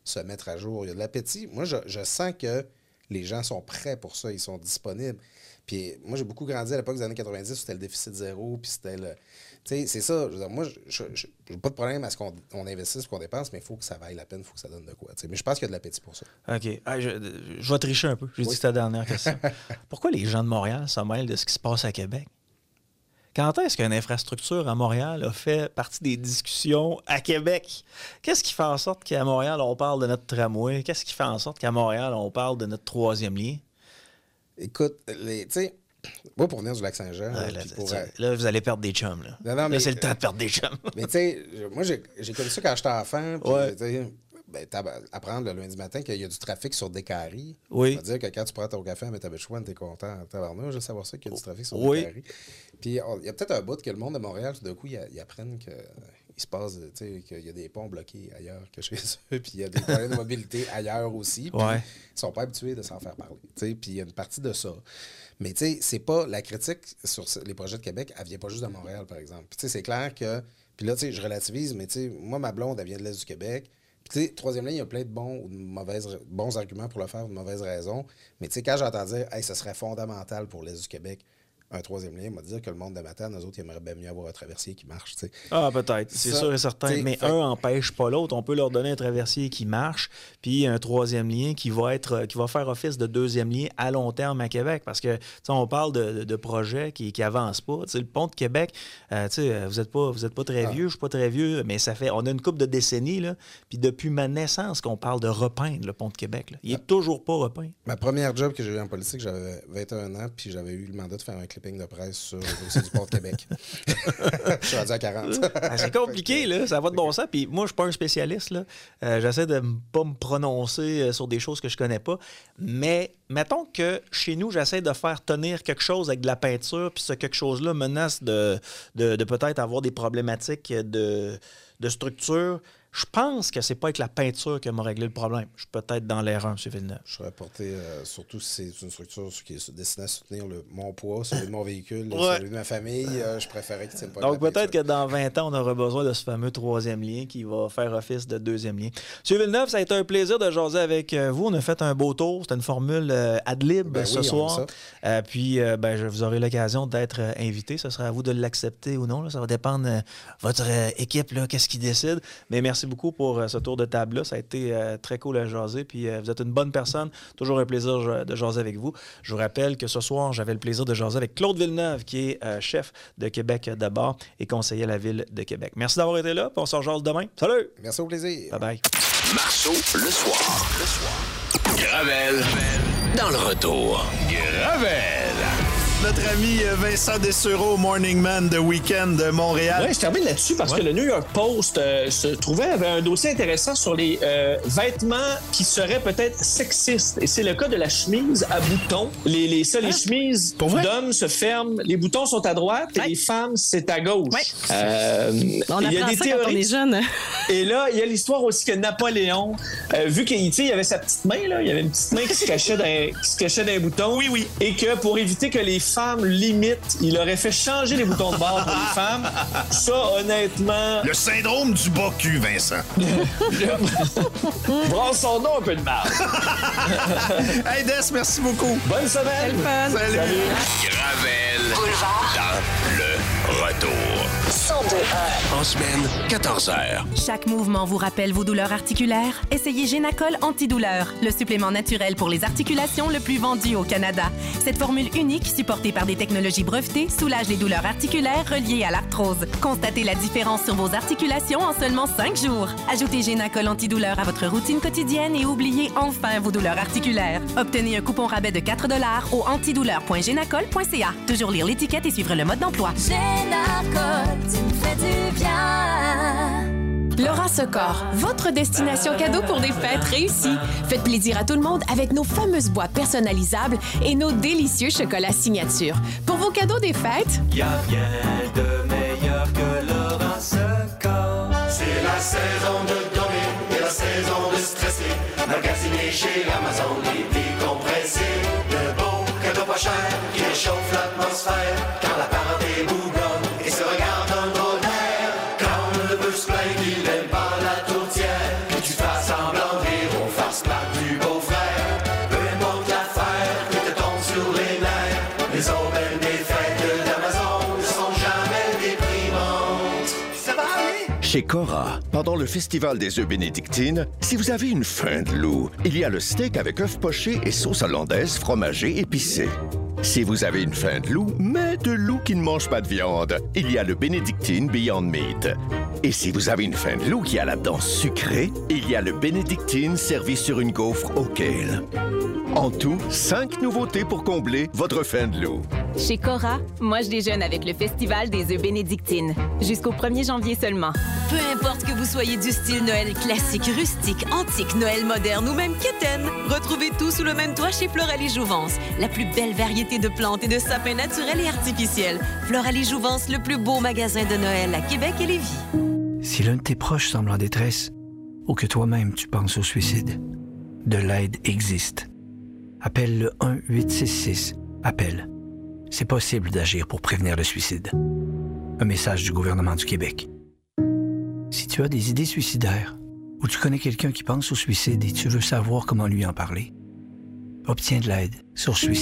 se mettre à jour. Il y a de l'appétit. Moi, je sens que les gens sont prêts pour ça. Ils sont disponibles. Puis moi, j'ai beaucoup grandi à l'époque des années 90 où c'était le déficit zéro, puis c'était le... Tu sais, c'est ça. Je veux dire, moi, je n'ai pas de problème à ce qu'on investisse, qu'on dépense, mais il faut que ça vaille la peine, il faut que ça donne de quoi. T'sais. Mais je pense qu'il y a de l'appétit pour ça. OK. Je vais tricher un peu. J'ai dit que c'était la dernière question. Pourquoi les gens de Montréal se mêlent de ce qui se passe à Québec? Quand est-ce qu'une infrastructure à Montréal a fait partie des discussions à Québec? Qu'est-ce qui fait en sorte qu'à Montréal, on parle de notre tramway? Qu'est-ce qui fait en sorte qu'à Montréal, on parle de notre 3e lien? Écoute, tu sais, moi, pour venir du Lac-Saint-Jean... Là, vous allez perdre des chums. Là, là c'est le temps de perdre des chums. Mais tu sais, moi, j'ai connu ça quand j'étais enfant. Puis, apprendre le lundi matin qu'il y a du trafic sur Décarie. Oui. Ça veut dire que quand tu prends ton café à Métabetchouane, t'es content. Tabarnouche, je veux savoir ça qu'il y a du trafic sur Décarie. Puis, il y a peut-être un bout que le monde de Montréal, tout d'un coup, ils apprennent que... Il se passe, tu sais, qu'il y a des ponts bloqués ailleurs que chez eux, puis il y a des problèmes de mobilité ailleurs aussi, puis ils sont pas habitués de s'en faire parler, tu sais, puis il y a une partie de ça. Mais tu sais, c'est pas, la critique sur les projets de Québec, elle vient pas juste de Montréal, par exemple. Puis tu sais, c'est clair que, puis là, tu sais, je relativise, mais tu sais, moi, ma blonde, elle vient de l'Est du Québec, puis tu sais, 3e ligne, il y a plein de bons ou de bons arguments pour le faire ou de mauvaises raisons, mais tu sais, quand j'entends dire, hey, ça serait fondamental pour l'Est du Québec, un 3e lien, on va dire que le monde de Matane, eux autres, ils aimeraient bien mieux avoir un traversier qui marche. T'sais. Ah, peut-être. C'est sûr et certain. Mais un n'empêche pas l'autre. On peut leur donner un traversier qui marche, puis un 3e lien qui va faire office de 2e lien à long terme à Québec. Parce que on parle de projets qui n'avancent pas. T'sais, le pont de Québec, vous n'êtes pas très vieux, je ne suis pas très vieux, mais on a une couple de décennies, là, puis depuis ma naissance qu'on parle de repeindre le pont de Québec. Là. Il n'est toujours pas repeint. Ma première job que j'ai eu en politique, j'avais 21 ans, puis j'avais eu le mandat de faire un clipping de presse sur le dossier du pont de Québec. Je suis rendu à 40. C'est compliqué, là. Ça va de bon sens. Puis moi, je ne suis pas un spécialiste. Là. J'essaie de ne pas me prononcer sur des choses que je ne connais pas. Mais mettons que chez nous, j'essaie de faire tenir quelque chose avec de la peinture, puis ce quelque chose-là menace de peut-être avoir des problématiques de structure. Je pense que c'est pas avec la peinture qui m'a réglé le problème. Je suis peut-être dans l'erreur, M. Villeneuve. Je serais porté, surtout si c'est une structure qui est destinée à soutenir mon poids, celui de mon véhicule, celui de ma famille, je préférais qu'il ne tienne pas. Donc peut-être que dans 20 ans, on aura besoin de ce fameux 3e lien qui va faire office de 2e lien. M. Villeneuve, ça a été un plaisir de jaser avec vous. On a fait un beau tour. C'était une formule ad-lib ce soir. Puis vous aurez l'occasion d'être invité. Ce sera à vous de l'accepter ou non. Là. Ça va dépendre de votre équipe, qu'est-ce qui décide. Mais merci beaucoup pour ce tour de table-là. Ça a été très cool à jaser. Puis vous êtes une bonne personne. Toujours un plaisir de jaser avec vous. Je vous rappelle que ce soir, j'avais le plaisir de jaser avec Claude Villeneuve, qui est chef de Québec d'abord et conseiller à la Ville de Québec. Merci d'avoir été là. Puis on se rejase demain. Salut! Merci, au plaisir. Bye-bye. Marceau, le soir. Gravel, dans le retour. Gravel! Notre ami Vincent Dessureau, Morning Man de Week-end de Montréal. Oui, je termine là-dessus parce que le New York Post avait un dossier intéressant sur les vêtements qui seraient peut-être sexistes. Et c'est le cas de la chemise à boutons. Les chemises d'hommes se ferment, les boutons sont à droite et les femmes, c'est à gauche. On apprend ça quand on est jeune. Et là, il y a l'histoire aussi que Napoléon, vu qu'il y avait sa petite main, là, il y avait une petite main qui se cachait dans un bouton. Oui. Et que pour éviter que les femmes limitent, il aurait fait changer les boutons de bord pour les femmes. Ça, honnêtement... Le syndrome du bas cul, Vincent. Brassons donc un peu de marde. Hey, Des, merci beaucoup. Bonne semaine. Salut. Gravel, dans le retour. 102.1. En semaine, 14h. Chaque mouvement vous rappelle vos douleurs articulaires? Essayez Génacol Antidouleur, le supplément naturel pour les articulations le plus vendu au Canada. Cette formule unique, supportée par des technologies brevetées, soulage les douleurs articulaires reliées à l'arthrose. Constatez la différence sur vos articulations en seulement 5 jours. Ajoutez Génacol Antidouleur à votre routine quotidienne et oubliez enfin vos douleurs articulaires. Obtenez un coupon rabais de 4 $ au antidouleur.génacol.ca. Toujours lire l'étiquette et suivre le mode d'emploi. Génacol, tu me fais du bien. Laura Secor, votre destination cadeau pour des fêtes réussies. Faites plaisir à tout le monde avec nos fameuses boîtes personnalisables et nos délicieux chocolats signature. Pour vos cadeaux des fêtes, y a rien de meilleur que Laura Secor. C'est la saison de dormir et la saison de stresser. Magasiner chez Amazon les prix compressés. De beaux cadeaux pas chers qui réchauffent l'atmosphère. Quand la parenté bougonne et se regarde un drôle d'air. Quand le bœuf se plaint qu'il n'aime pas la tourtière. Que tu fasses semblant de rire. Chez Cora, pendant le Festival des œufs bénédictines, si vous avez une faim de loup, il y a le steak avec œufs pochés et sauce hollandaise fromagée épicée. Si vous avez une faim de loup, mais de loup qui ne mange pas de viande, il y a le Bénédictine Beyond Meat. Et si vous avez une faim de loup qui a la dent sucrée, il y a le Bénédictine servi sur une gaufre au kale. En tout, 5 nouveautés pour combler votre faim de loup. Chez Cora, moi je déjeune avec le Festival des œufs bénédictines. Jusqu'au 1er janvier seulement. Peu importe que vous soyez du style Noël classique, rustique, antique, Noël moderne ou même quétaine, retrouvez tout sous le même toit chez Floralie Jouvence. La plus belle variété de plantes et de sapins naturels et artificiels. Floralie Jouvence, le plus beau magasin de Noël à Québec et Lévis. Si l'un de tes proches semble en détresse, ou que toi-même tu penses au suicide, de l'aide existe. Appelle le 1-866. Appelle. C'est possible d'agir pour prévenir le suicide. Un message du gouvernement du Québec. Si tu as des idées suicidaires, ou tu connais quelqu'un qui pense au suicide et tu veux savoir comment lui en parler, obtiens de l'aide sur suicide.